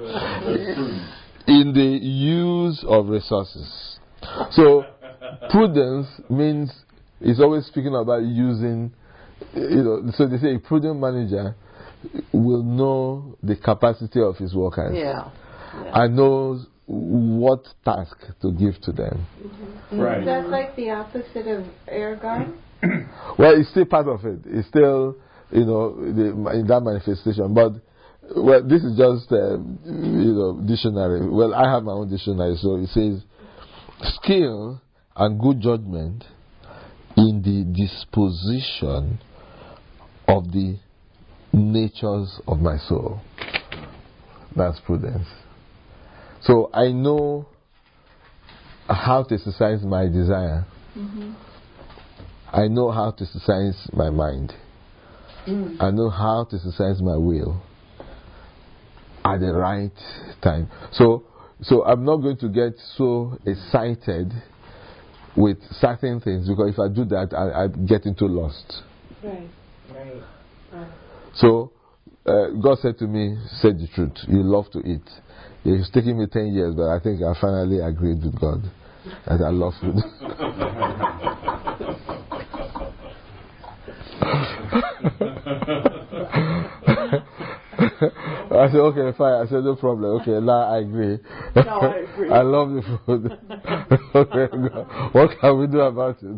[SPEAKER 1] in the use of resources. So, prudence means it's always speaking about using. So they say a prudent manager will know the capacity of his workers and knows what task to give to them.
[SPEAKER 3] Right.
[SPEAKER 4] Is that like the opposite of arrogant?
[SPEAKER 1] Well, it's still part of it. It's still, in that manifestation. But, well, this is just, dictionary. Well, I have my own dictionary. So it says, skill and good judgment in the disposition of the natures of my soul. That's prudence. So I know how to exercise my desire. I know how to exercise my mind. I know how to exercise my will at the right time. So I'm not going to get so excited with certain things, because if I do that, I get into lust.
[SPEAKER 4] Right.
[SPEAKER 1] So God said to me, say the truth, you love to eat. It's taken me 10 years, but I think I finally agreed with God that I love food. I said, okay, fine. I said, no problem. Okay, now I agree.
[SPEAKER 5] No, I agree.
[SPEAKER 1] I love the food. Okay, what can we do about it?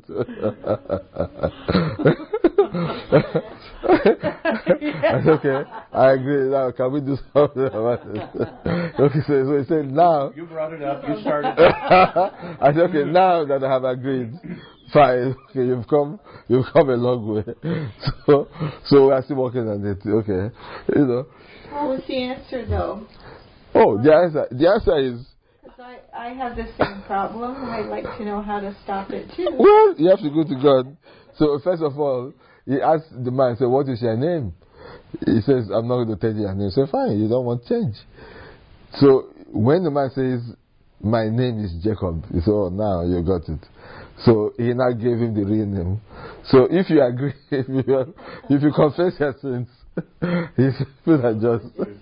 [SPEAKER 1] I said, okay, I agree. Now, can we do something about it? Okay, so he said, now.
[SPEAKER 2] You brought it up. You started.
[SPEAKER 1] I said, okay, now that I have agreed, fine. Okay, you've come a long way. So we are still working on it. Okay,
[SPEAKER 4] What was the answer, though?
[SPEAKER 1] Oh, the answer is.
[SPEAKER 4] Because I have the same problem, and I'd like to know how to stop it too.
[SPEAKER 1] Well, you have to go to God. So first of all, he asked the man, "Say, what is your name?" He says, "I'm not going to tell you your name." Say, "Fine, you don't want change." So when the man says, "My name is Jacob," he said, "Oh, now you got it." So he now gave him the real name. So if you agree, if you confess your sins, his people are just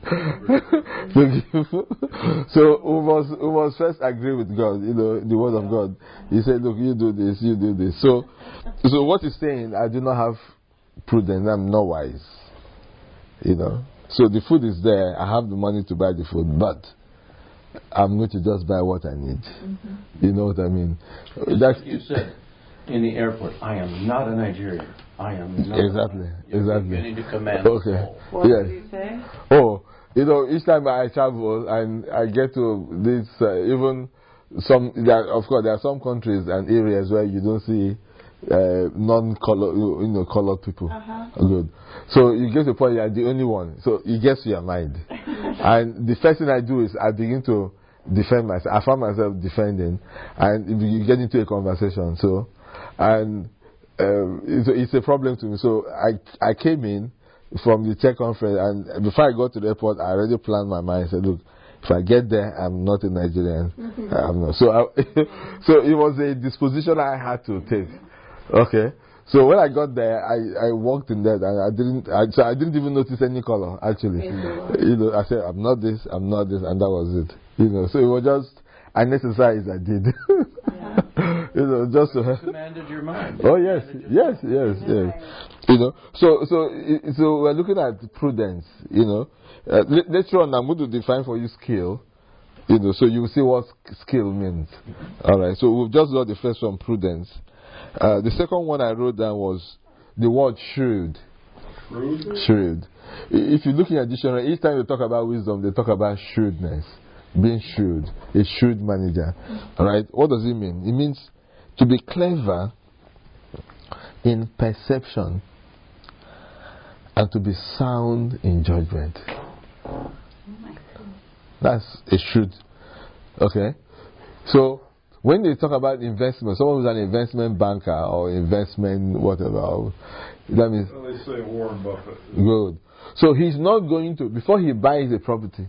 [SPEAKER 1] So we must first agree with God, the word of God. He said, look, you do this, you do this. So what he's saying, I do not have prudence, I'm not wise. So the food is there, I have the money to buy the food, but I'm going to just buy what I need. You know what I mean?
[SPEAKER 2] That's what you said in the airport. I am not a Nigerian. I am not.
[SPEAKER 1] Exactly.
[SPEAKER 2] You're beginning to command.
[SPEAKER 1] Okay.
[SPEAKER 5] What
[SPEAKER 1] Yes.
[SPEAKER 5] did you say?
[SPEAKER 1] Oh, each time I travel and I get to this, even of course, there are some countries and areas where you don't see non-color, colored people. Good. So you get to the point you are the only one. So it gets to your mind. And the first thing I do is I begin to defend myself. I find myself defending, and you get into a conversation. So, and it's a problem to me. So I came in from the tech conference, and before I got to the airport, I already planned my mind. I said, look, if I get there, I'm not a Nigerian. I'm not. So it was a disposition I had to take. Okay. So when I got there, I walked in there, and I didn't even notice any color, actually. I said, I'm not this, and that was it. So it was just an exercise I did. Just to have
[SPEAKER 2] Commanded your mind.
[SPEAKER 1] Oh yes. So we're looking at prudence. Later on, I'm going to define for you skill. So you will see what skill means. All right. So we've just got the first one, prudence. The second one I wrote down was the word shrewd.
[SPEAKER 3] Shrewd?
[SPEAKER 1] Shrewd. If you're looking at dictionary, each time they talk about wisdom, they talk about shrewdness. Being shrewd. A shrewd manager. Alright? What does it mean? It means to be clever in perception and to be sound in judgment. That's a shrewd. Okay? So, when they talk about investment, someone who's an investment banker or investment whatever, that means
[SPEAKER 3] Well, they say Warren Buffett.
[SPEAKER 1] good. So he's not going to, before he buys a property,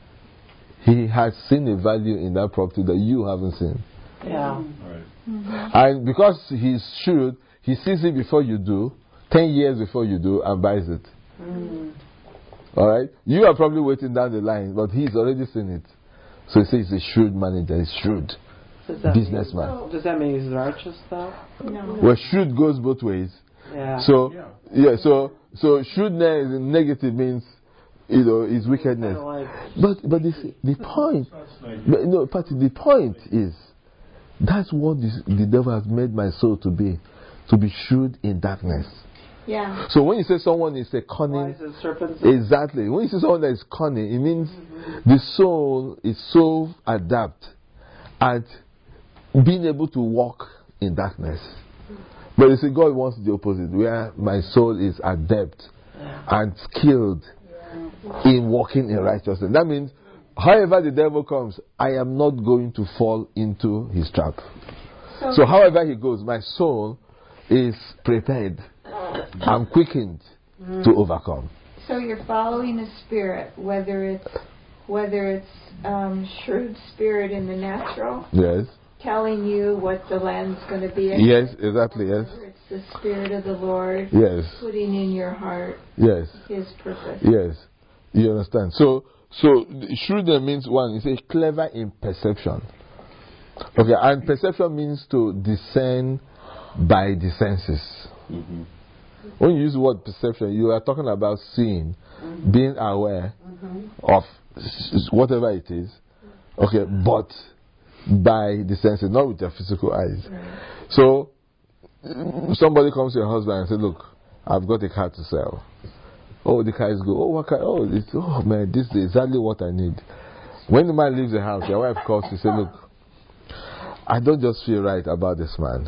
[SPEAKER 1] he has seen a value in that property that you haven't seen.
[SPEAKER 5] Yeah.
[SPEAKER 3] Right.
[SPEAKER 1] And because he's shrewd, he sees it before you do, 10 years before you do, and buys it. Alright? You are probably waiting down the line, but he's already seen it. So he says he's a shrewd manager, he's shrewd. Businessman.
[SPEAKER 5] Does that mean he's righteous though?
[SPEAKER 4] No.
[SPEAKER 1] Well, shrewd goes both ways.
[SPEAKER 5] Yeah.
[SPEAKER 1] So, so shrewdness in negative means, is wickedness. But the point, Patty, the point is, that's what the devil has made my soul to be shrewd in darkness.
[SPEAKER 4] Yeah.
[SPEAKER 1] So when you say someone is a cunning,
[SPEAKER 5] Wise as serpents.
[SPEAKER 1] exactly. When you say someone that is cunning, it means the soul is so adept at being able to walk in darkness. But you see, God wants the opposite, where my soul is adept and skilled in walking in righteousness. That means, however the devil comes, I am not going to fall into his trap. So however he goes, my soul is prepared and quickened to overcome.
[SPEAKER 4] So you're following a spirit, whether it's shrewd spirit in the natural,
[SPEAKER 1] Yes.
[SPEAKER 4] telling you what the land's going to be.
[SPEAKER 1] Yes, exactly, yes.
[SPEAKER 4] Whether it's the Spirit of the Lord
[SPEAKER 1] Yes.
[SPEAKER 4] putting in your heart
[SPEAKER 1] Yes.
[SPEAKER 4] His purpose.
[SPEAKER 1] Yes. You understand? So shrewdness means one, it's a clever in perception. Okay, and perception means to discern by the senses. When you use the word perception, you are talking about seeing, being aware of whatever it is. Okay, but by the senses, not with your physical eyes. So, somebody comes to your husband and says, look, I've got a car to sell. Oh, the car is good. Oh, what car? Oh, man, this is exactly what I need. When the man leaves the house, your wife calls to say, look, I don't just feel right about this man.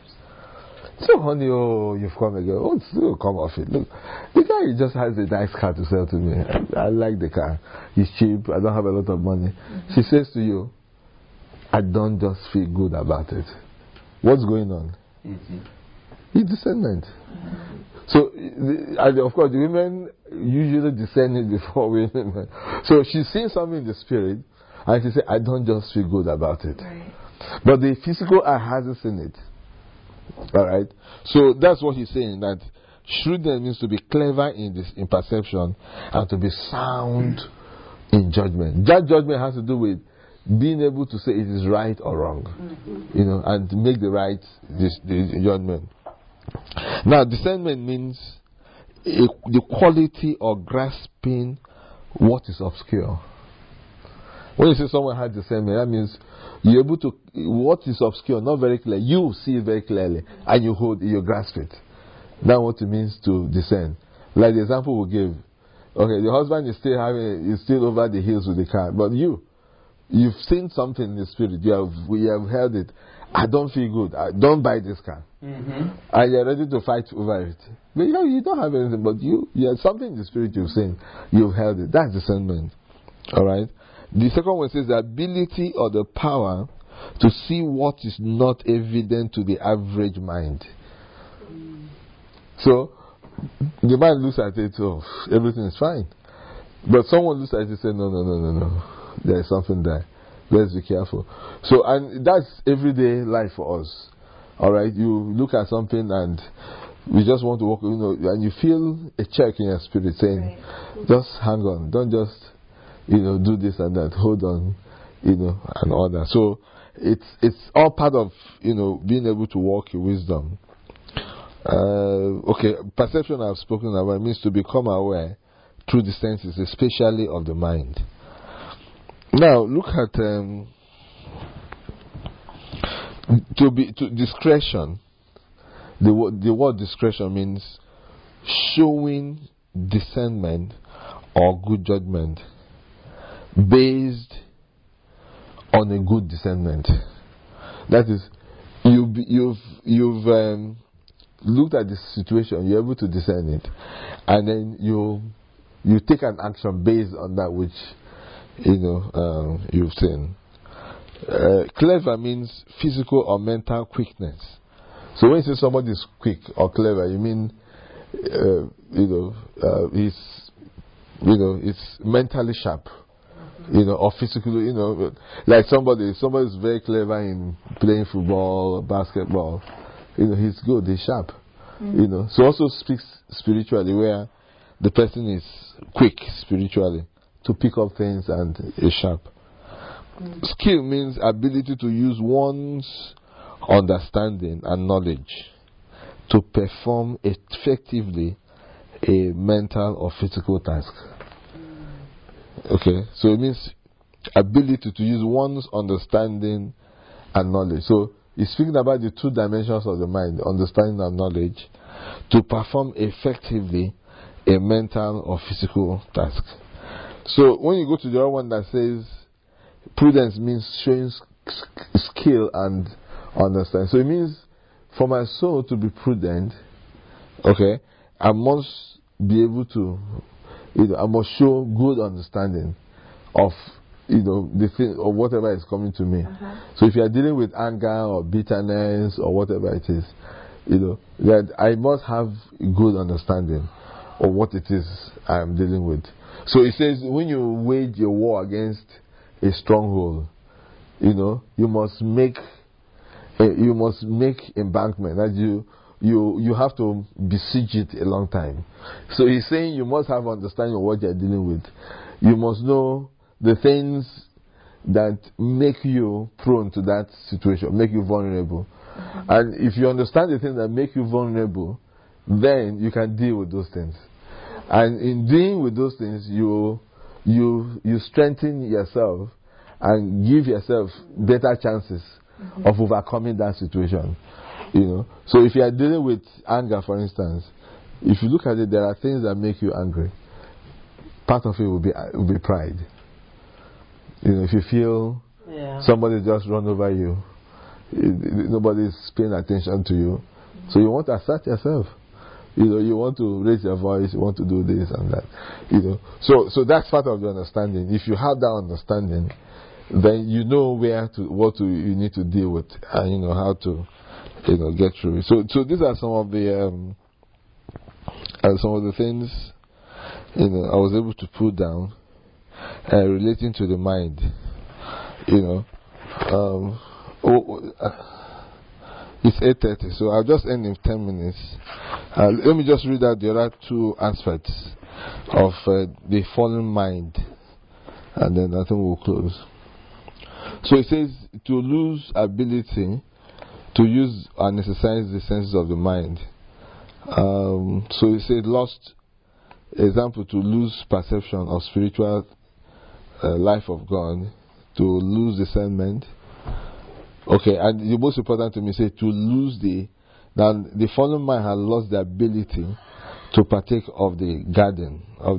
[SPEAKER 1] So, honey, you've come again. Oh, come off it. Look, the guy just has a nice car to sell to me. I like the car. It's cheap. I don't have a lot of money. She says to you, I don't just feel good about it. What's going on? It's discernment. So, and of course, the women usually discern it before women. So she's seeing something in the spirit, and she said, I don't just feel good about it. But the physical eye hasn't seen it. Alright? So that's what he's saying, that shrewdness means to be clever in perception and to be sound in judgment. That judgment has to do with being able to say it is right or wrong, and to make the right the judgment. Now, discernment means the quality of grasping what is obscure. When you say someone has discernment, that means you're able to, what is obscure, not very clear, you see it very clearly, and you grasp it. That's what it means to discern. Like the example we give. Okay, the husband is still over the hills with the car, but you've seen something in the spirit. We have heard it. I don't feel good. I don't buy this car. And you're ready to fight over it. But you don't have anything, but you have something in the spirit you've seen. You've held it. That's discernment. Alright? The second one says the ability or the power to see what is not evident to the average mind. So, the mind looks at it, everything is fine. But someone looks at it and says, no. There is something there. Let's be careful. So, and that's everyday life for us. Alright, you look at something and we just want to walk, and you feel a check in your spirit saying, just hang on, don't just, do this and that, hold on, and all that. So, it's all part of, being able to walk in wisdom. Okay, perception I've spoken about means to become aware through the senses, especially of the mind. Now, look at to discretion. The word discretion means showing discernment or good judgment based on a good discernment. That is, you've looked at the situation, you're able to discern it, and then you take an action based on that which you've seen. Clever means physical or mental quickness. So when you say somebody is quick or clever, you mean it's mentally sharp, or physically, like somebody's very clever in playing football or basketball. He's good, he's sharp. So also speaks spiritually, where the person is quick spiritually to pick up things and is sharp. Skill means ability to use one's understanding and knowledge to perform effectively a mental or physical task. Okay, so it means ability to use one's understanding and knowledge. So he's speaking about the two dimensions of the mind, understanding and knowledge, to perform effectively a mental or physical task. So when you go to the other one that says prudence means showing skill and understanding. So it means for my soul to be prudent, okay, I must be able to, I must show good understanding of, the thing or whatever is coming to me. So if you are dealing with anger or bitterness or whatever it is, that I must have good understanding of what it is I am dealing with. So it says when you wage your war against a stronghold, you must make embankment, that you have to besiege it a long time. So he's saying you must have understanding of what you're dealing with. You must know the things that make you prone to that situation, make you vulnerable. And if you understand the things that make you vulnerable, then you can deal with those things. And in dealing with those things, you strengthen yourself and give yourself better chances of overcoming that situation. So if you are dealing with anger, for instance, if you look at it, there are things that make you angry. Part of it will be pride. If you feel somebody just run over you, nobody is paying attention to you, so you want to assert yourself. You want to raise your voice, you want to do this and that. So that's part of the understanding. If you have that understanding, then you know what you need to deal with, and how to get through it. So these are some of the things I was able to put down relating to the mind. It's 8:30, so I'll just end in 10 minutes. Let me just read out the other two aspects of the fallen mind, and then I think we'll close. So it says to lose ability to use and exercise the senses of the mind. So it said lost, example, to lose perception of spiritual life of God, to lose discernment. Okay, and the most important to me say to lose the fallen mind has lost the ability to partake of the garden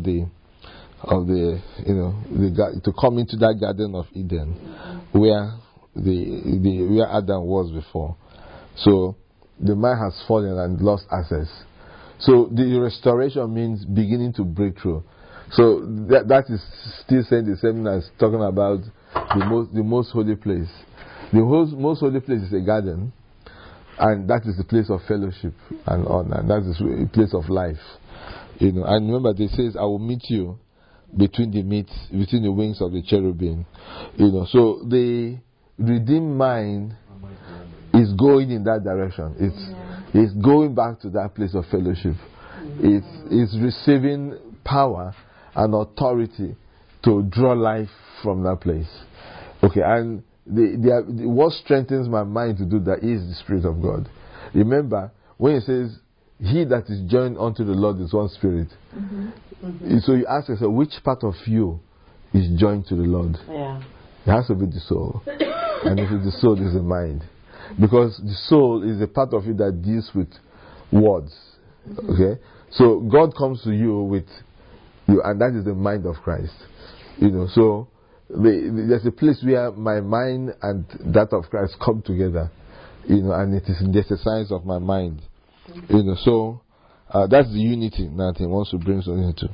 [SPEAKER 1] to come into that Garden of Eden where where Adam was before. So the mind has fallen and lost access. So the restoration means beginning to break through. So that is still saying the same as talking about the most holy place. The most holy place is a garden, and that is the place of fellowship and that is a place of life. And remember, they says, "I will meet you between the wings of the cherubim." So the redeemed mind is going in that direction. It's going back to that place of fellowship. It's receiving power and authority to draw life from that place. Okay, and what strengthens my mind to do that is the Spirit of God. Remember, when it says, "He that is joined unto the Lord is one spirit." So you ask yourself, which part of you is joined to the Lord? It has to be the soul. And if it's the soul, it's the mind. Because the soul is a part of you that deals with words. Okay? So God comes to you with you, and that is the mind of Christ. So there's a place where my mind and that of Christ come together. And it is in the exercise of my mind. So that's the unity that he wants to bring us into.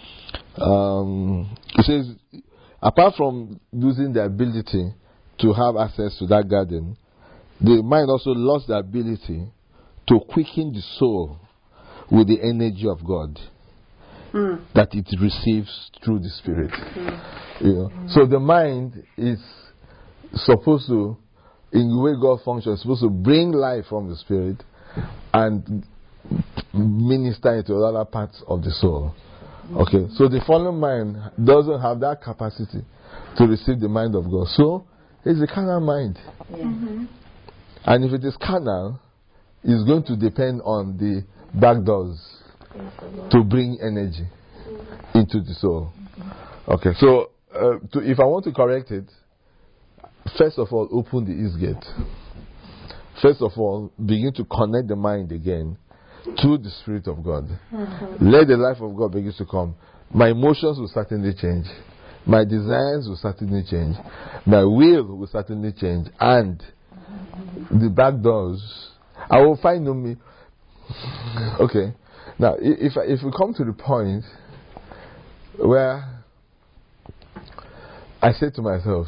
[SPEAKER 1] It says, apart from losing the ability to have access to that garden, the mind also lost the ability to quicken the soul with the energy of God that it receives through the Spirit. So the mind is supposed to, in the way God functions, supposed to bring life from the Spirit and minister into other parts of the soul. Okay, so the fallen mind doesn't have that capacity to receive the mind of God. So it's a carnal mind. And if it is carnal, it's going to depend on the back doors to bring energy into the soul. Okay, so if I want to correct it, first of all, open the east gate. First of all, begin to connect the mind again to the Spirit of God. Let the life of God begin to come. My emotions will certainly change. My desires will certainly change. My will will certainly change. And the back doors, I will find me. Okay. Now, if we come to the point where I say to myself,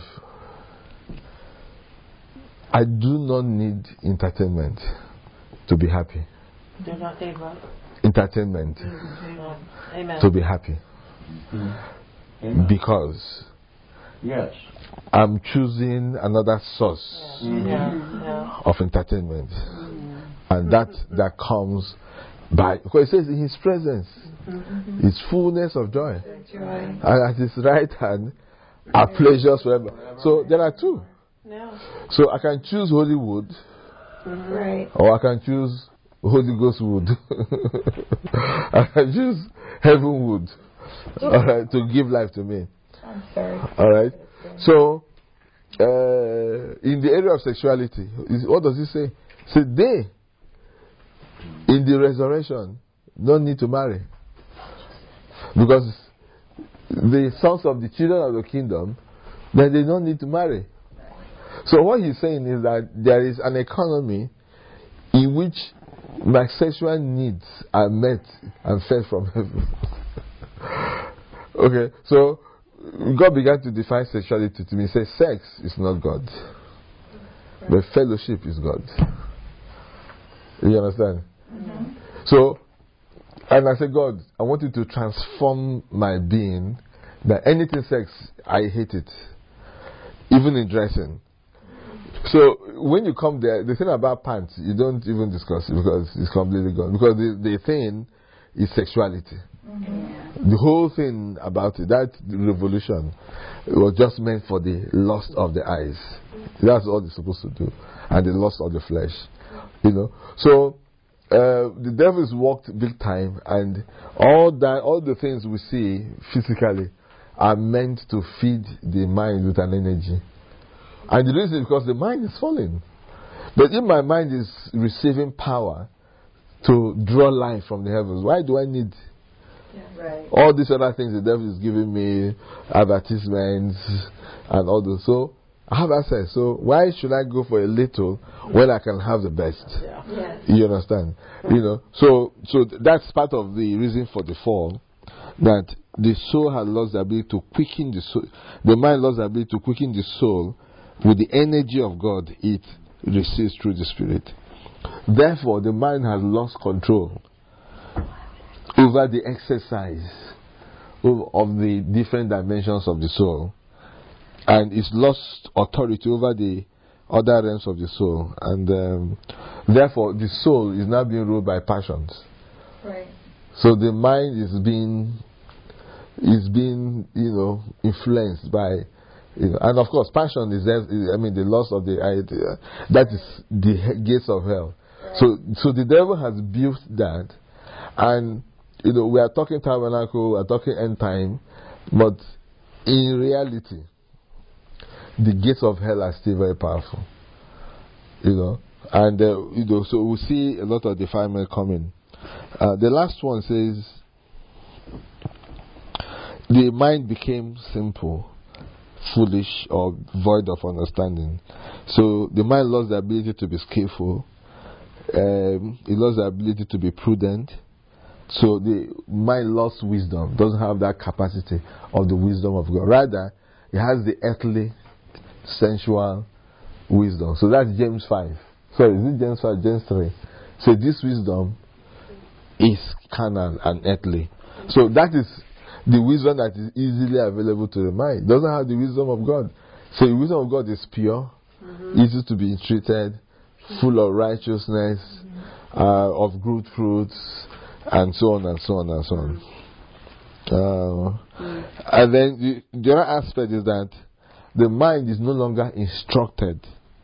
[SPEAKER 1] I do not need entertainment to be happy.
[SPEAKER 5] Do not need what?
[SPEAKER 1] Entertainment
[SPEAKER 5] Amen.
[SPEAKER 1] to be happy.
[SPEAKER 2] Amen.
[SPEAKER 1] Because
[SPEAKER 2] Yes.
[SPEAKER 1] I'm choosing another source of entertainment. And that comes by, because it says in His presence is fullness of joy. And at His right hand are pleasures forever. So there are two. So I can choose Hollywood, or I can choose Holy Ghost wood. I can choose heaven wood. Alright, to give life to me.
[SPEAKER 4] I'm sorry.
[SPEAKER 1] Alright. So in the area of sexuality, what does it say? It says they in the resurrection don't need to marry. Because the sons of the children of the kingdom, then they don't need to marry. So what he's saying is that there is an economy in which my sexual needs are met and fed from heaven. Okay, so God began to define sexuality to me. He said, sex is not God, but fellowship is God. You understand? So, and I said, God, I want you to transform my being, that anything sex, I hate it, even in dressing. So when you come there, the thing about pants, you don't even discuss it because it's completely gone. Because the thing is sexuality. The whole thing about it, that revolution, it was just meant for the lust of the eyes. That's all it's supposed to do, and the lust of the flesh. So the devil is worked big time, and all the things we see physically are meant to feed the mind with an energy. And the reason is because the mind is falling. But if my mind is receiving power to draw life from the heavens, why do I need all these other things the devil is giving me, advertisements and all those? So I have access. So why should I go for a little when I can have the best? You understand? So that's part of the reason for the fall, that the soul has lost the ability to quicken the soul. The mind lost the ability to quicken the soul with the energy of God it receives through the Spirit. Therefore, the mind has lost control over the exercise of the different dimensions of the soul, and it's lost authority over the other realms of the soul, and therefore the soul is now being ruled by passions. So the mind is being influenced by, and of course passion is the loss of the idea, that is the gates of hell. So the devil has built that, and we are talking tabernacle, we are talking end time, but in reality the gates of hell are still very powerful. And so we see a lot of defilement coming. The last one says, the mind became simple, foolish, or void of understanding. So the mind lost the ability to be skillful. It lost the ability to be prudent. So the mind lost wisdom, doesn't have that capacity of the wisdom of God. Rather, it has the earthly, sensual wisdom. So that's James 5. Sorry, is it James 5? James 3. So this wisdom is carnal and earthly. So that is the wisdom that is easily available to the mind. It doesn't have the wisdom of God. So the wisdom of God is pure, easy to be entreated, full of righteousness, of good fruits, and so on and so on and so on. And then the other aspect is that the mind is no longer instructed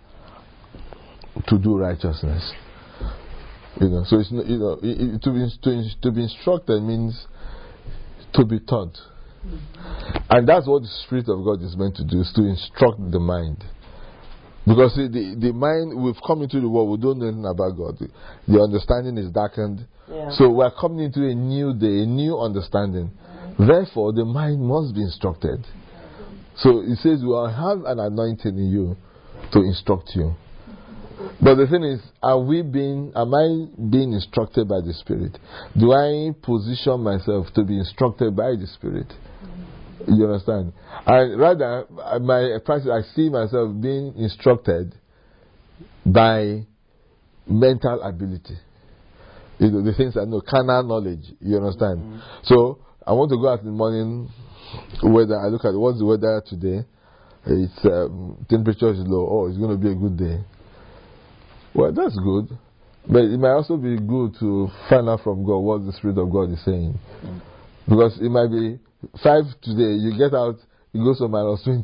[SPEAKER 1] to do righteousness. So it's to be instructed means to be taught, and that's what the Spirit of God is meant to do, is to instruct the mind. Because the mind, we've come into the world, we don't know anything about God. The understanding is darkened.
[SPEAKER 5] Yeah.
[SPEAKER 1] So we're coming into a new day, a new understanding. Therefore, the mind must be instructed. So it says, we will have an anointing in you to instruct you. But the thing is, am I being instructed by the Spirit? Do I position myself to be instructed by the Spirit? You understand? And rather, my practice, I see myself being instructed by mental ability. The things I know, carnal knowledge. You understand? So I want to go out in the morning. Weather. I look at what's the weather today. It's temperature is low. Oh, it's going to be a good day. Well, that's good, but it might also be good to find out from God what the Spirit of God is saying, because it might be 5 today. You get out, it goes to -20.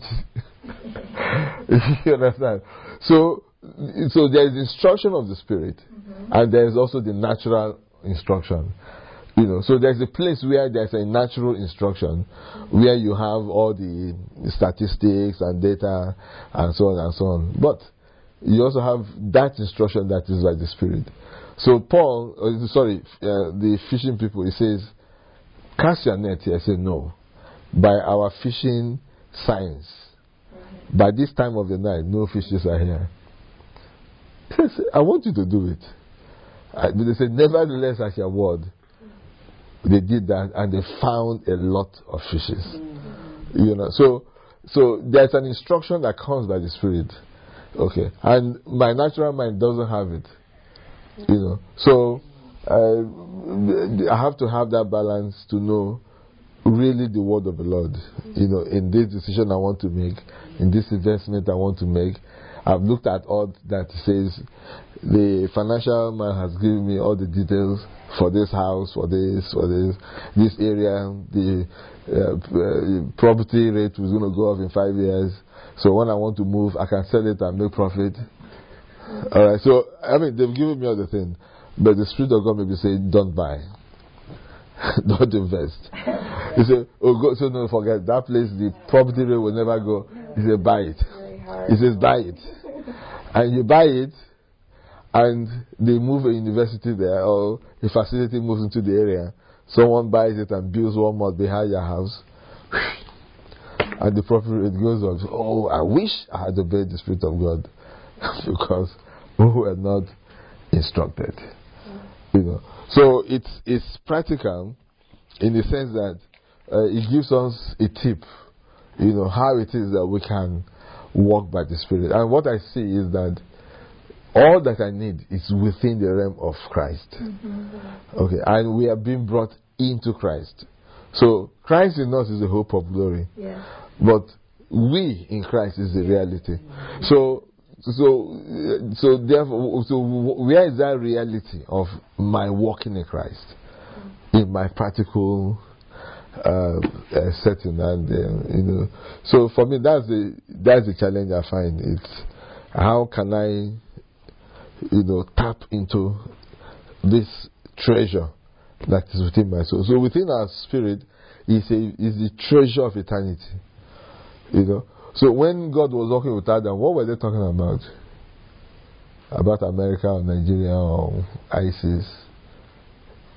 [SPEAKER 1] You understand? So there is instruction of the Spirit, and there is also the natural instruction. So there's a place where there's a natural instruction, where you have all the statistics and data and so on and so on. But you also have that instruction that is by the Spirit. So the fishing people, he says, cast your net here. I say, no. By our fishing science, by this time of the night, no fishes are here. He says, I want you to do it. But they said, nevertheless, at your word. They did that, and they found a lot of fishes. So there's an instruction that comes by the Spirit. Okay, and my natural mind doesn't have it. So I have to have that balance to know really the word of the Lord. In this decision I want to make, in this investment I want to make, I've looked at all that says. The financial man has given me all the details for this house, for this area. The property rate was going to go up in 5 years. So when I want to move, I can sell it and make profit. All right. So they've given me all the things, but the Spirit of God may be saying, "Don't buy, don't invest." He said, "Oh, go, so no, forget that place. The property rate will never go." He said, "Buy it." He says, "Buy it," and you buy it. And they move a university there, or a facility moves into the area. Someone buys it and builds one more behind your house. And the profit rate goes up. Oh, I wish I had obeyed the Spirit of God, because we were not instructed. So it's practical in the sense that it gives us a tip, how it is that we can walk by the Spirit. And what I see is that all that I need is within the realm of Christ. Okay, and we are being brought into Christ. So Christ in us is the hope of glory.
[SPEAKER 4] Yeah.
[SPEAKER 1] But we in Christ is the reality. So therefore, where is that reality of my walking in Christ in my practical setting? And so for me, that's the challenge I find. It's how can I tap into this treasure that is within my soul. So within our spirit is the treasure of eternity. So when God was walking with Adam, what were they talking about? About America or Nigeria or ISIS?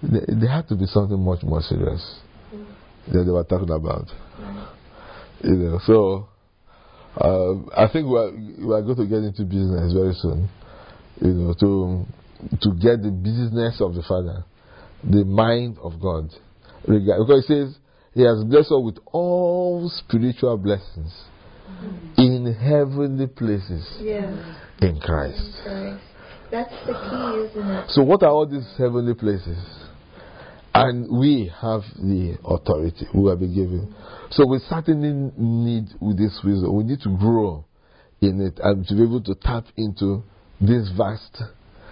[SPEAKER 1] there had to be something much more serious that they were talking about. You know, so I think we are going to get into business very soon. You know, to get the business of the Father, the mind of God, because it says He has blessed us with all spiritual blessings in heavenly places in Christ.
[SPEAKER 4] That's the key, isn't it?
[SPEAKER 1] So what are all these heavenly places? And we have the authority we have been given. So we certainly need with this wisdom. We need to grow in it and to be able to tap into this vast,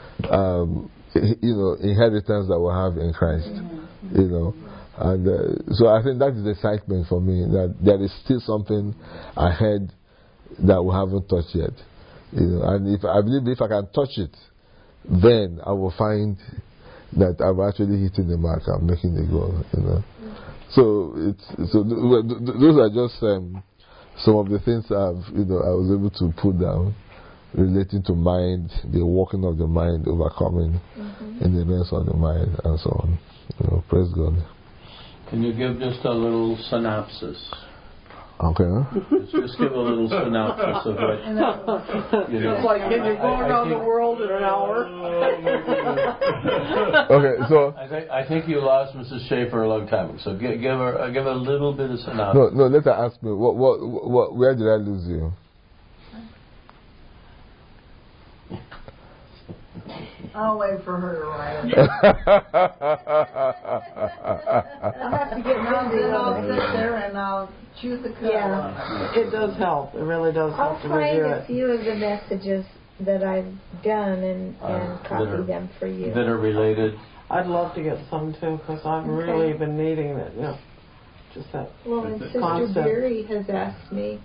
[SPEAKER 1] inheritance that we have in Christ. You know, and so I think that is excitement for me, that there is still something ahead that we haven't touched yet. You know, and I believe if I can touch it, then I will find that I'm actually hitting the mark. I'm making the goal. You know, so those are just some of the things I was able to put down relating to mind, the working of the mind, overcoming in the rest of the mind, and so on. You know, praise God.
[SPEAKER 2] Can you give just a little synopsis?
[SPEAKER 1] Okay.
[SPEAKER 2] Just give a little synopsis of what you know.
[SPEAKER 5] It's like, can you go around the world in an hour?
[SPEAKER 1] Okay, so
[SPEAKER 2] I think you lost Mrs. Schaefer a long time ago. So give a little bit of synopsis.
[SPEAKER 1] no. Let her ask me. What? Where did I lose you?
[SPEAKER 6] I'll wait for her to write it.
[SPEAKER 4] I'll have to get
[SPEAKER 6] Then I'll sit there and I'll chew the cud.
[SPEAKER 4] Yeah.
[SPEAKER 5] It does help. It really does
[SPEAKER 4] I'll
[SPEAKER 5] help to
[SPEAKER 4] find
[SPEAKER 5] review
[SPEAKER 4] a
[SPEAKER 5] it.
[SPEAKER 4] few of the messages that I've done and copy them for you.
[SPEAKER 2] That are related.
[SPEAKER 5] I'd love to get some too, because I've really been needing it. Yeah, just that.
[SPEAKER 4] Well, and Sister
[SPEAKER 5] Concept.
[SPEAKER 4] Beery has asked me.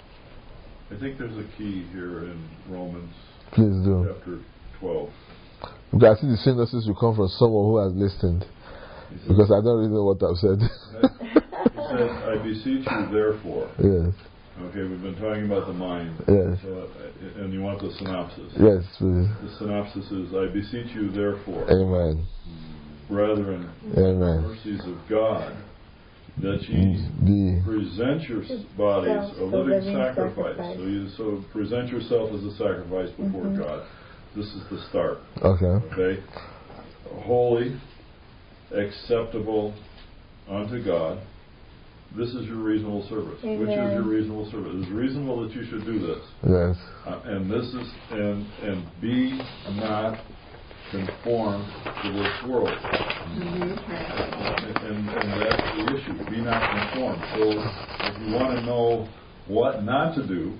[SPEAKER 3] I think there's a key here in Romans
[SPEAKER 1] Please do.
[SPEAKER 3] chapter 12.
[SPEAKER 1] Because I see the synopsis will come from someone who has listened. Because I don't really know what I've said.
[SPEAKER 3] He said, I beseech you therefore.
[SPEAKER 1] Yes.
[SPEAKER 3] Okay, we've been talking about the mind.
[SPEAKER 1] Yes.
[SPEAKER 3] So, and you want the synopsis.
[SPEAKER 1] Yes, please.
[SPEAKER 3] The synopsis is, I beseech you therefore,
[SPEAKER 1] Amen.
[SPEAKER 3] brethren,
[SPEAKER 1] Amen.
[SPEAKER 3] mercies of God, that ye present your bodies a living sacrifice. So present yourself as a sacrifice before God. This is the start.
[SPEAKER 1] Okay.
[SPEAKER 3] Holy, acceptable unto God. This is your reasonable service.
[SPEAKER 4] Amen.
[SPEAKER 3] Which is your reasonable service? It is reasonable that you should do this.
[SPEAKER 1] Yes.
[SPEAKER 3] And this is and be not conformed to this world. And that's the issue. Be not conformed. So if you want to know what not to do,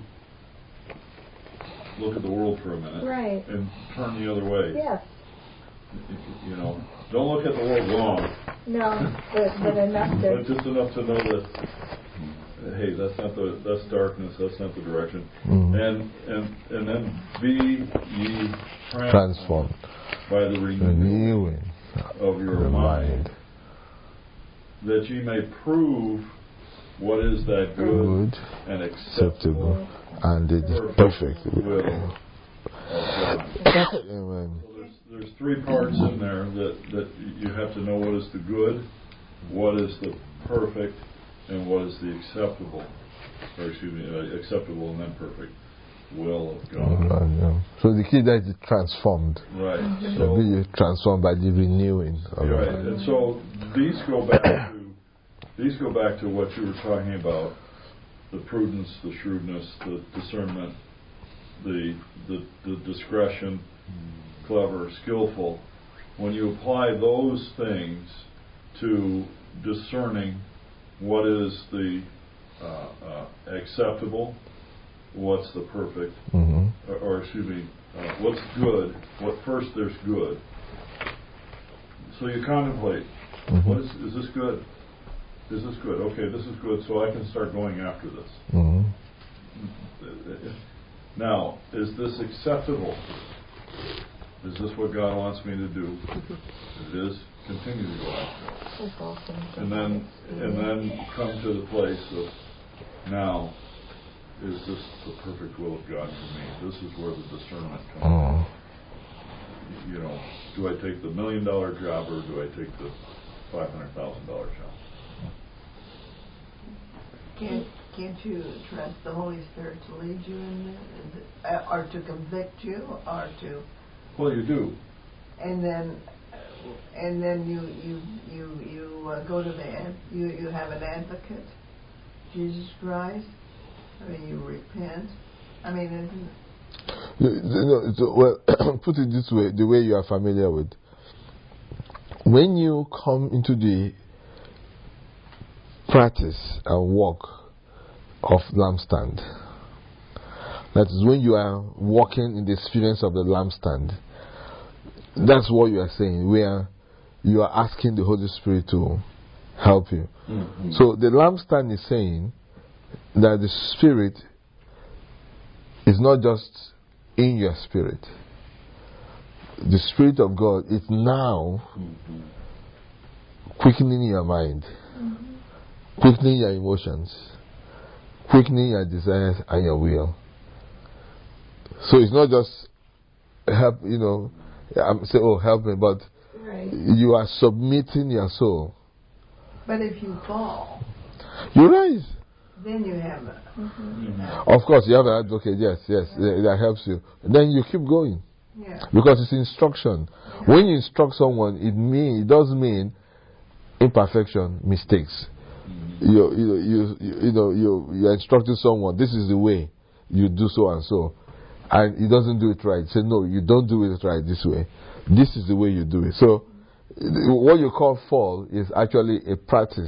[SPEAKER 3] look at the world for a minute.
[SPEAKER 4] Right.
[SPEAKER 3] And turn the other way.
[SPEAKER 4] Yes.
[SPEAKER 3] You know, don't look at the world long.
[SPEAKER 4] No, but enough
[SPEAKER 3] But
[SPEAKER 4] to.
[SPEAKER 3] just enough to know that, hey, that's darkness. That's not the direction. And then be ye transformed by the renewing of your mind, that ye may prove what is that good and acceptable
[SPEAKER 1] and the perfect
[SPEAKER 3] will of God.
[SPEAKER 1] Amen.
[SPEAKER 3] So there's three parts in there that you have to know: what is the good, what is the perfect, and what is the acceptable, acceptable and then perfect will of God.
[SPEAKER 1] So the key there is transformed.
[SPEAKER 3] Right.
[SPEAKER 1] So be transformed by the renewing of
[SPEAKER 3] right. And so these go back to what you were talking about: the prudence, the shrewdness, the discernment, the discretion, clever, skillful. When you apply those things to discerning what is the acceptable, what's the perfect, what's good, first there's good. So you contemplate, what is this good? Is this good? Okay, this is good, so I can start going after this. Now, is this acceptable? Is this what God wants me to do? If it is, continue to go after it. And then come to the place of, now, is this the perfect will of God for me? This is where the discernment comes in. You know, do I take the $1 million job or do I take the $500,000 job?
[SPEAKER 6] Can't you trust the Holy Spirit to lead you in this, or to convict you, or to?
[SPEAKER 3] Well, you do.
[SPEAKER 6] And then you go to you have an advocate, Jesus Christ. I mean, you repent. I mean,
[SPEAKER 1] well, put it this way, the way you are familiar with. When you come into the practice and work of lampstand, that is when you are walking in the experience of the lampstand. That's what you are saying, where you are asking the Holy Spirit to help you.
[SPEAKER 2] Mm-hmm.
[SPEAKER 1] So the lampstand is saying that the Spirit is not just in your spirit. The Spirit of God is now quickening your mind, quickening your emotions, quickening your desires and your will. So it's not just help, I'm saying, oh, help me, but
[SPEAKER 4] Right.
[SPEAKER 1] you are submitting your soul.
[SPEAKER 6] but if you fall,
[SPEAKER 1] You rise.
[SPEAKER 6] then you have a.
[SPEAKER 1] Of course, you have an advocate, yes, that helps you. Then you keep going.
[SPEAKER 6] Yeah.
[SPEAKER 1] Because it's instruction. When you instruct someone, it does mean imperfection, mistakes. You're instructing someone, this is the way you do so and so. And he doesn't do it right. Say, no, you don't do it right this way. This is the way you do it. So, what you call fall is actually a practice.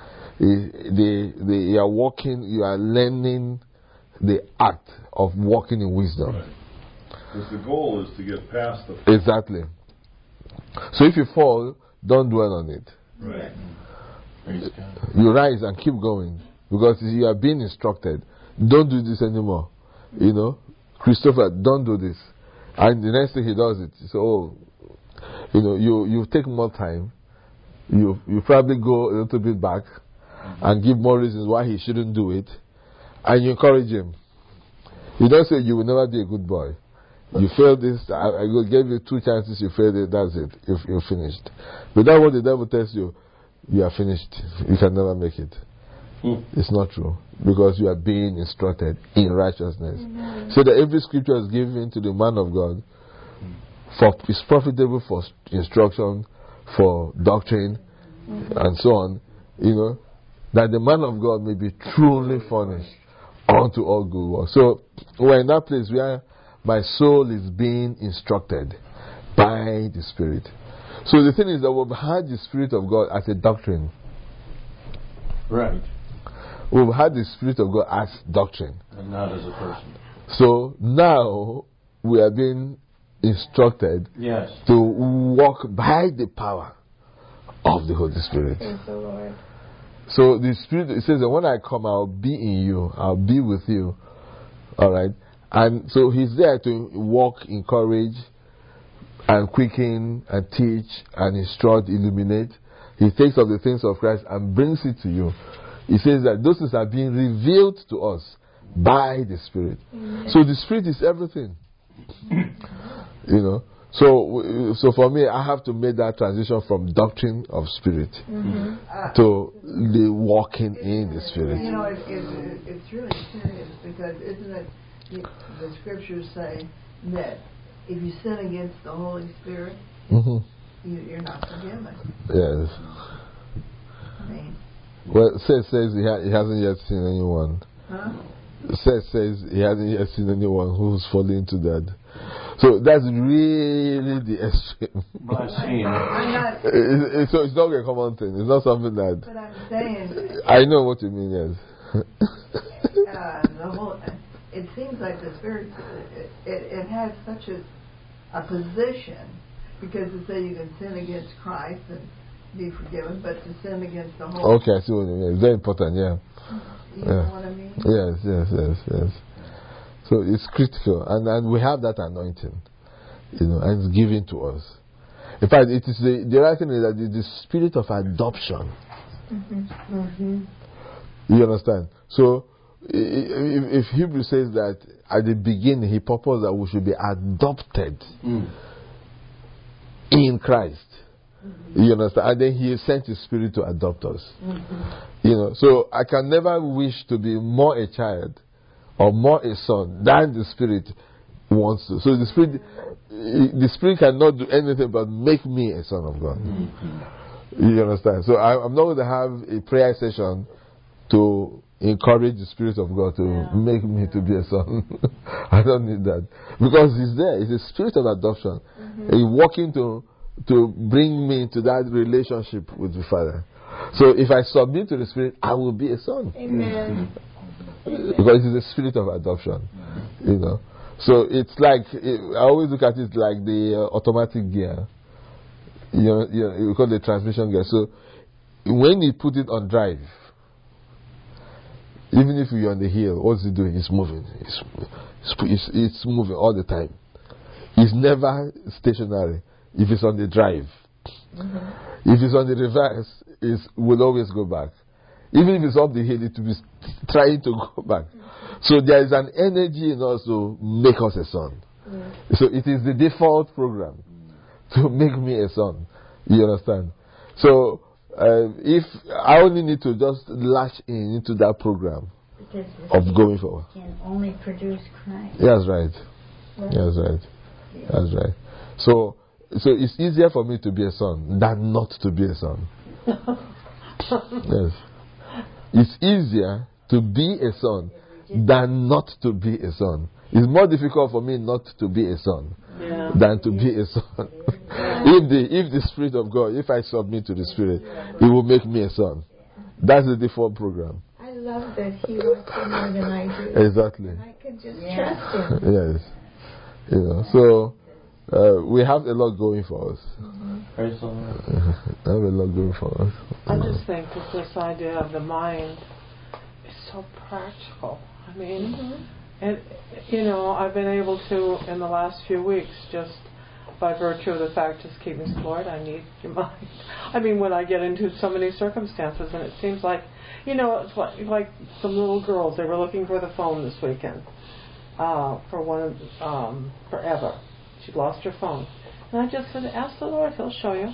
[SPEAKER 1] You are walking, you are learning the act of walking in wisdom.
[SPEAKER 3] Right. Because the goal is to get past the.
[SPEAKER 1] Exactly. So if you fall, don't dwell on it.
[SPEAKER 3] Right.
[SPEAKER 2] Praise God.
[SPEAKER 1] You rise and keep going. Because you are being instructed. Don't do this anymore. Christopher, don't do this. And the next thing he does it. So, you take more time. You probably go a little bit back and give more reasons why he shouldn't do it. And you encourage him. You don't say you will never be a good boy. You failed this. I gave you 2 chances. You failed it. That's it. You're finished. But that's what the devil tells you. You are finished. You can never make it. It's not true. Because you are being instructed in righteousness. So that every scripture is given to the man of God is profitable for instruction, for doctrine, and so on. That the man of God may be truly furnished unto all good works. So we're in that place where my soul is being instructed by the Spirit. So the thing is that we've had the Spirit of God as a doctrine.
[SPEAKER 2] Right.
[SPEAKER 1] We've had the Spirit of God as doctrine.
[SPEAKER 2] And not as a person.
[SPEAKER 1] So now we are being instructed
[SPEAKER 2] Yes.
[SPEAKER 1] to walk by the power of the Holy Spirit.
[SPEAKER 4] Praise the Lord.
[SPEAKER 1] So the Spirit, it says that when I come, I'll be in you. I'll be with you. Alright? And so He's there to walk, encourage, and quicken, and teach, and instruct, illuminate. He takes of the things of Christ and brings it to you. He says that those things are being revealed to us by the Spirit. So the Spirit is everything. So for me, I have to make that transition from doctrine of Spirit to the walking in the Spirit.
[SPEAKER 6] It's really serious because isn't it the scriptures say that if you sin against the Holy Spirit, you're not forgiven.
[SPEAKER 1] Yes.
[SPEAKER 6] I mean,
[SPEAKER 1] Well, Seth says he hasn't yet seen anyone.
[SPEAKER 6] huh?
[SPEAKER 1] Seth says he hasn't yet seen anyone who's fallen into that. So that's really the extreme.
[SPEAKER 2] Blaspheme.
[SPEAKER 6] I'm not.
[SPEAKER 1] So it's not a common thing. It's not something that.
[SPEAKER 6] But I'm saying
[SPEAKER 1] I know what you mean. Yes.
[SPEAKER 6] the whole. It seems like the Spirit. It has such a position because it says you can sin against Christ and be forgiven, but to sin against the whole.
[SPEAKER 1] Okay, I see what you mean. It's very important. Yeah.
[SPEAKER 6] You know what I mean?
[SPEAKER 1] Yes. So it's critical, and we have that anointing, and it's given to us. In fact, it is the right thing is that it's the spirit of adoption. You understand? So, if Hebrew says that at the beginning He purposed that we should be adopted in Christ. You understand? And then He sent His Spirit to adopt us. You know, so I can never wish to be more a child or more a son than the Spirit wants to. So the Spirit cannot do anything but make me a son of God. You understand? So I'm not going to have a prayer session to encourage the Spirit of God to make me to be a son. I don't need that, because He's there. It's a Spirit of adoption. He's working to bring me into that relationship with the Father. So if I submit to the Spirit, I will be a son.
[SPEAKER 4] Amen.
[SPEAKER 1] Because it's a Spirit of adoption. You know. So it's like, I always look at it like the automatic gear. You call it the transmission gear. So when you put it on drive, even if you're on the hill, what's it doing? It's moving. It's moving all the time. It's never stationary if it's on the drive. If it's on the reverse, it will always go back. Even if it's up the hill, it will be trying to go back. So there is an energy in us to make us a son. So it is the default program to make me a son. You understand? So if I only need to just latch into that program of going forward.
[SPEAKER 7] Can only produce Christ.
[SPEAKER 1] That's right. That's right. That's right. So it's easier for me to be a son than not to be a son. Yes. It's easier to be a son than not to be a son. It's more difficult for me not to be a son than to be a son. If the Spirit of God, if I submit to the Spirit, He will make me a son. That's the default program.
[SPEAKER 4] I love that He wants to more than I do.
[SPEAKER 1] Exactly.
[SPEAKER 4] And I can just trust Him.
[SPEAKER 1] Yes. You know, so we have a lot going for us.
[SPEAKER 2] Praise the Lord.
[SPEAKER 1] We have a lot going for us.
[SPEAKER 5] I just think that this idea of the mind is so practical. I mean, and I've been able to, in the last few weeks, just by virtue of the fact, just keep me, Lord, I need your mind. I mean, when I get into so many circumstances, and it seems like, it's like some little girls, they were looking for the phone this weekend for one forever. She'd lost her phone. And I just said, ask the Lord, He'll show you.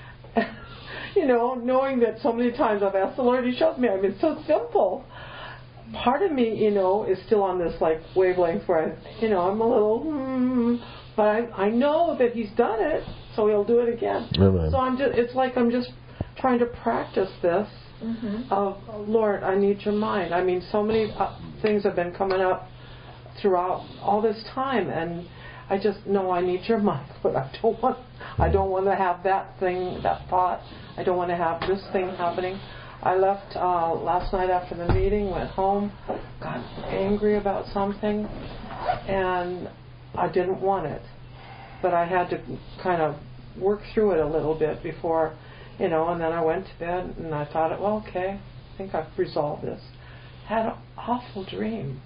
[SPEAKER 5] Knowing that so many times I've asked the Lord, He shows me. I mean, it's so simple. Part of me, is still on this wavelength where I'm a little, but I know that He's done it, so He'll do it again.
[SPEAKER 1] Amen.
[SPEAKER 5] So I'm just trying to practice this of, Lord, I need your mind. I mean, so many things have been coming up throughout all this time, and I just know I need your mind, but I don't want to have that thing, that thought. I don't want to have this thing happening. I left last night after the meeting, went home, got angry about something, and I didn't want it. But I had to kind of work through it a little bit before, and then I went to bed, and I thought, well, okay, I think I've resolved this. Had an awful dream.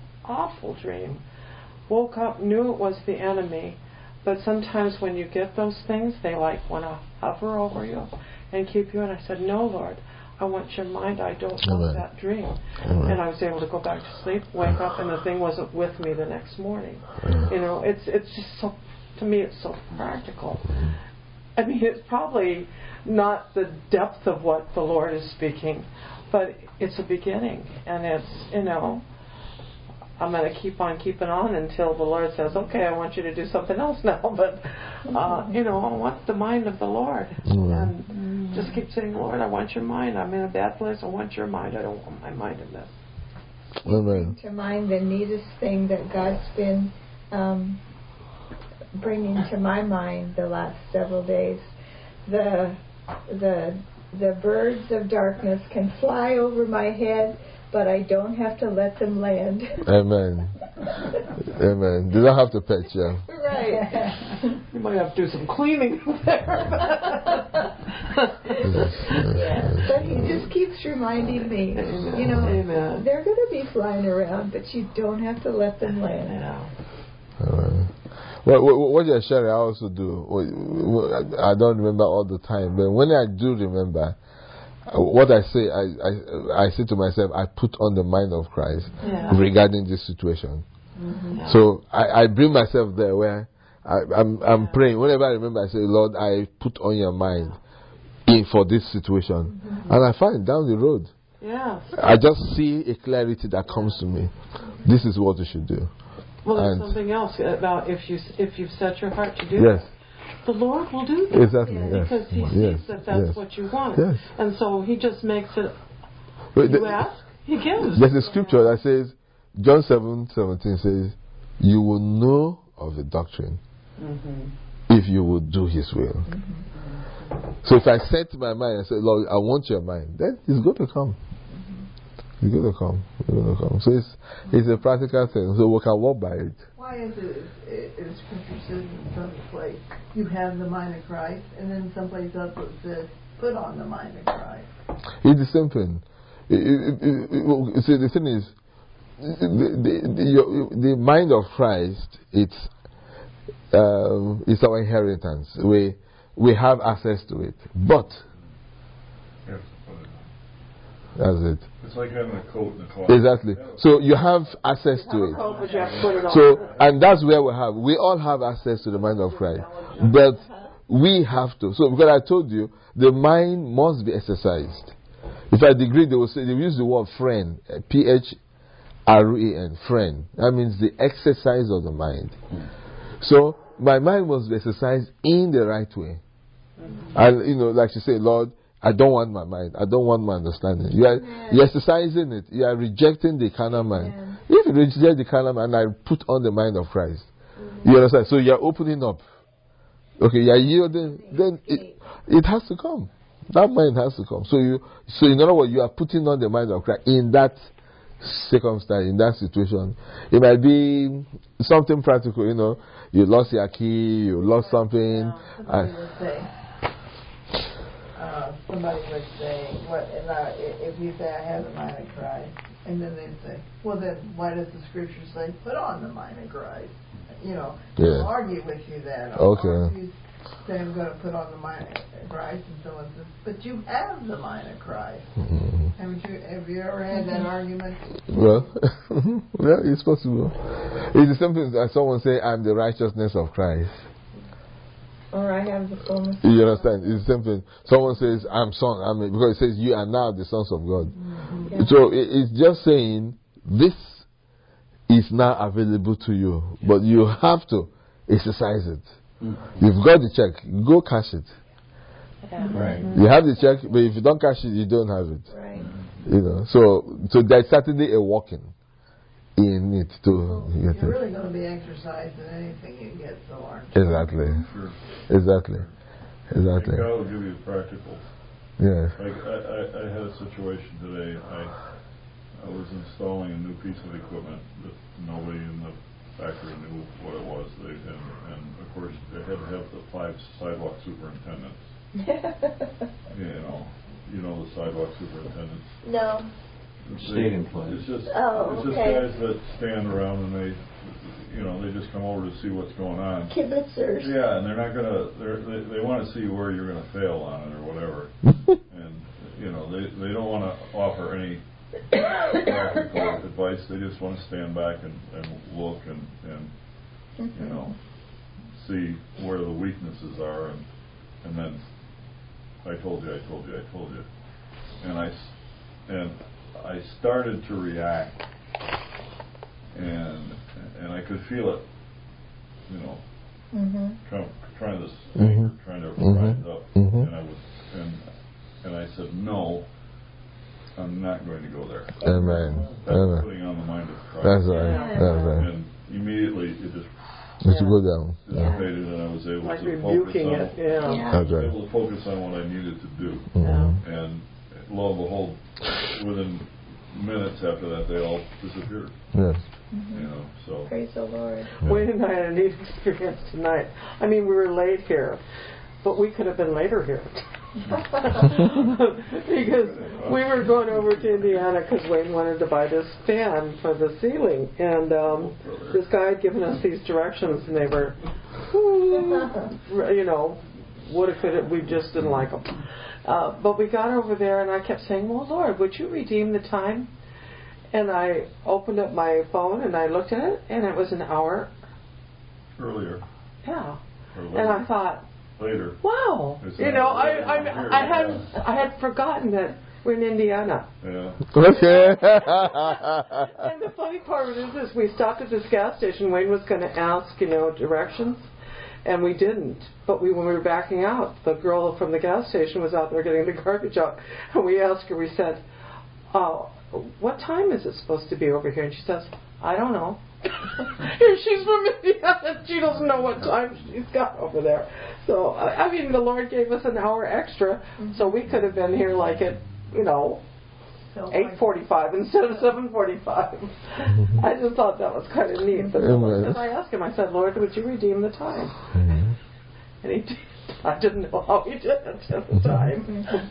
[SPEAKER 5] Woke up, knew it was the enemy, but sometimes when you get those things, they want to hover over you and keep you. And I said, no, Lord, I want your mind. I don't want that dream. And I was able to go back to sleep, wake up, and the thing wasn't with me the next morning. It's just so, to me, it's so practical. I mean, it's probably not the depth of what the Lord is speaking, but it's a beginning, and it's, I'm going to keep on keeping on until the Lord says, okay, I want you to do something else now. But, I want the mind of the Lord. And just keep saying, Lord, I want your mind. I'm in a bad place. I want your mind. I don't want my mind in this.
[SPEAKER 1] Amen.
[SPEAKER 4] To mind the neatest thing that God's been bringing to my mind the last several days. The birds of darkness can fly over my head, but I don't have to let them land.
[SPEAKER 1] Amen. Amen. Do not have to pet you.
[SPEAKER 4] Right.
[SPEAKER 5] You might have to do some cleaning there.
[SPEAKER 4] But He just keeps reminding me,
[SPEAKER 5] Amen.
[SPEAKER 4] they're going to be flying around, but you don't have to let them land.
[SPEAKER 1] Amen. Well, what you're sharing, I also do. I don't remember all the time, but when I do remember, what I say, I say to myself, I put on the mind of Christ regarding this situation. So I bring myself there where I'm praying. Whenever I remember, I say, Lord, I put on your mind for this situation. And I find down the road, I just see a clarity that comes to me. This is what you should do.
[SPEAKER 5] Well, there's something else about if you've set your heart to do
[SPEAKER 1] yes.
[SPEAKER 5] it, the Lord will do that.
[SPEAKER 1] Exactly.
[SPEAKER 5] Because He sees that that's what you want.
[SPEAKER 1] Yes.
[SPEAKER 5] And so He just makes it, ask, He gives.
[SPEAKER 1] There's a scripture that says, John 7:17 says, you will know of the doctrine if you will do His will. So if I set my mind and say, Lord, I want your mind, then it's going to come. It's going to come. It's going to come. So it's a practical thing. So we can walk by it.
[SPEAKER 6] Why is it Scripture says in some place you have the mind of Christ, and then someplace else it says put on the mind of Christ?
[SPEAKER 1] It's the same thing. See, the thing is, the mind of Christ, it's our inheritance. We have access to it, but that's it.
[SPEAKER 3] It's like having a coat in the closet.
[SPEAKER 1] Exactly. So you have access to it. So, and that's where we all have access to the mind of Christ, but we have to. So, because I told you, the mind must be exercised. If I degree, they will use the word friend, PHREN, friend. That means the exercise of the mind. So my mind must be exercised in the right way. And like you say, Lord, I don't want my mind. I don't want my understanding. You're exercising it. You are rejecting the carnal mind. If you reject the carnal mind, I put on the mind of Christ. You understand? So you're opening up. Okay, you're yielding. Then it has to come. That mind has to come. So in other words, you are putting on the mind of Christ in that circumstance, in that situation. It might be something practical. You lost your key, you lost something.
[SPEAKER 6] Somebody would say, if you say, I have the mind of Christ, and then they'd say, well, then why does the Scripture say, put on the mind of Christ? They'll argue with you that.
[SPEAKER 1] Okay.
[SPEAKER 6] Or if you say, I'm going to put on the mind of Christ, and someone says, but you have the mind of Christ. Have you ever had that argument?
[SPEAKER 1] Well, it's possible. It's something that someone say, I'm the righteousness of Christ.
[SPEAKER 4] Or I have the fullness.
[SPEAKER 1] You understand? It's something. Someone says, I'm son. Because it says, you are now the sons of God. Yeah. So it's just saying, this is now available to you. But you have to exercise it. You've got the check. Go cash it.
[SPEAKER 2] Yeah. Right.
[SPEAKER 1] You have the check, but if you don't cash it, you don't have it.
[SPEAKER 4] Right.
[SPEAKER 1] So there's certainly a walking in it to get
[SPEAKER 6] you're really going to be exercised in anything you get, so aren't you?
[SPEAKER 1] Exactly.
[SPEAKER 3] Sure.
[SPEAKER 1] Exactly.
[SPEAKER 3] And God will give you practical.
[SPEAKER 1] Yes.
[SPEAKER 3] Like I had a situation today. I was installing a new piece of equipment that nobody in the factory knew what it was. And of course they had to have the 5 sidewalk superintendents. You know the sidewalk superintendents.
[SPEAKER 4] No.
[SPEAKER 2] State employees.
[SPEAKER 3] It's just guys that stand around and they just come over to see what's going on.
[SPEAKER 4] Kibitzers.
[SPEAKER 3] Yeah, and they're not gonna. They want to see where you're gonna fail on it or whatever. And they don't want to offer any practical advice. They just want to stand back and look and see where the weaknesses are and then I told you, and I started to react, and I could feel it, trying to rise up, and I said, no, I'm not going to go there.
[SPEAKER 1] Amen.
[SPEAKER 3] That's putting on the mind of Christ.
[SPEAKER 1] That's right. That's right.
[SPEAKER 3] And immediately it just
[SPEAKER 1] go down.
[SPEAKER 3] dissipated, and I was able to
[SPEAKER 5] rebuking
[SPEAKER 3] focus on
[SPEAKER 5] it.
[SPEAKER 1] That's right.
[SPEAKER 3] able to focus on what I needed to do. And lo and behold, within minutes after that, they all disappeared.
[SPEAKER 1] Yes.
[SPEAKER 3] So
[SPEAKER 4] Praise the Lord.
[SPEAKER 5] Wayne and I had a neat experience tonight. I mean, we were late here, but we could have been later here. Because we were going over to Indiana because Wayne wanted to buy this fan for the ceiling, and this guy had given us these directions, and they were, woulda, coulda, we just didn't like them. But we got over there, and I kept saying, well, Lord, would you redeem the time? And I opened up my phone, and I looked at it, and it was an hour
[SPEAKER 3] earlier.
[SPEAKER 5] Yeah.
[SPEAKER 3] Or
[SPEAKER 5] And I thought,
[SPEAKER 3] later.
[SPEAKER 5] wow.
[SPEAKER 3] It's
[SPEAKER 5] You
[SPEAKER 3] not
[SPEAKER 5] know,
[SPEAKER 3] later.
[SPEAKER 5] I had forgotten that we're in Indiana.
[SPEAKER 3] Yeah.
[SPEAKER 1] Okay.
[SPEAKER 5] And the funny part of it is we stopped at this gas station. Wayne was going to ask, directions, and we didn't. But when we were backing out, the girl from the gas station was out there getting the garbage out. And we asked her, we said, what time is it supposed to be over here? And she says, I don't know. Here she's from Indiana. She doesn't know what time she's got over there. So, I mean, the Lord gave us an hour extra, so we could have been here like at, 8:45 instead of 7:45. I just thought that was kind of neat. But as I asked him, I said, Lord, would you redeem the time? And he did. I didn't know how he did it at the time.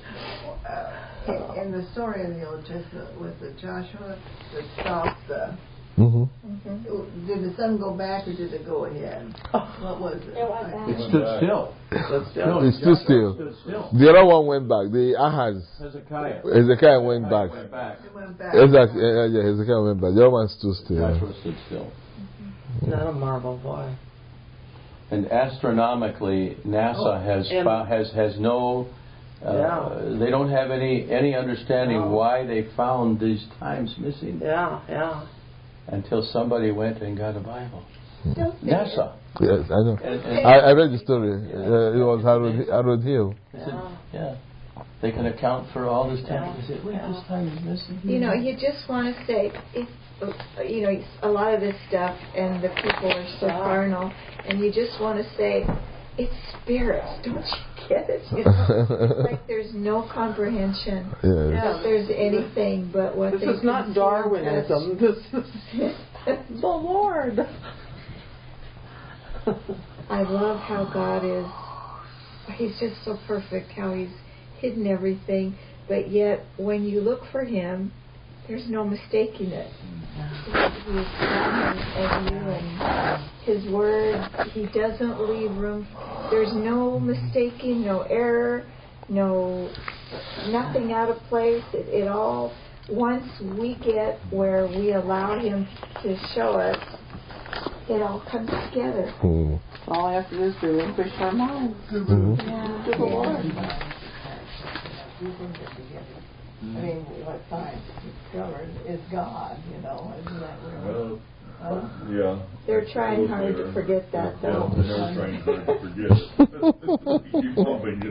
[SPEAKER 6] In the story of the Old Testament, was it Joshua that stopped the... Did the sun go back or did it go ahead? What was it?
[SPEAKER 2] It stood still.
[SPEAKER 1] It stood still. The other one went back. The Ahaz. Hezekiah went back.
[SPEAKER 6] It went back.
[SPEAKER 1] Hezekiah went back. The other one stood still.
[SPEAKER 2] Joshua stood still.
[SPEAKER 5] Not a marvel, boy.
[SPEAKER 2] And astronomically, NASA has no. They don't have any understanding why they found these times missing.
[SPEAKER 5] Yeah.
[SPEAKER 2] Until somebody went and got a Bible. NASA.
[SPEAKER 1] Yes, I know. I read the story. It was Harold Hill.
[SPEAKER 2] Yeah. They can account for all this time. They say, wait, this time is missing.
[SPEAKER 4] You just want to say, a lot of this stuff, and the people are so carnal, and you just want to say, it's spirits. Don't you get it? It's like there's no comprehension that there's anything but what
[SPEAKER 5] this is not Darwinism. This is the Lord.
[SPEAKER 4] I love how God is. He's just so perfect. How He's hidden everything, but yet when you look for Him, there's no mistaking it. He's God and you, and His Word. He doesn't leave room. There's no mistaking, no error, nothing out of place. It all. Once we get where we allow Him to show us, it all comes together.
[SPEAKER 5] All I have to do is relinquish our minds to the Lord.
[SPEAKER 6] I mean, what science discovered is God, isn't that really?
[SPEAKER 3] Yeah.
[SPEAKER 4] They're trying hard to forget that, though.
[SPEAKER 3] They're trying hard to forget it. Keep moving,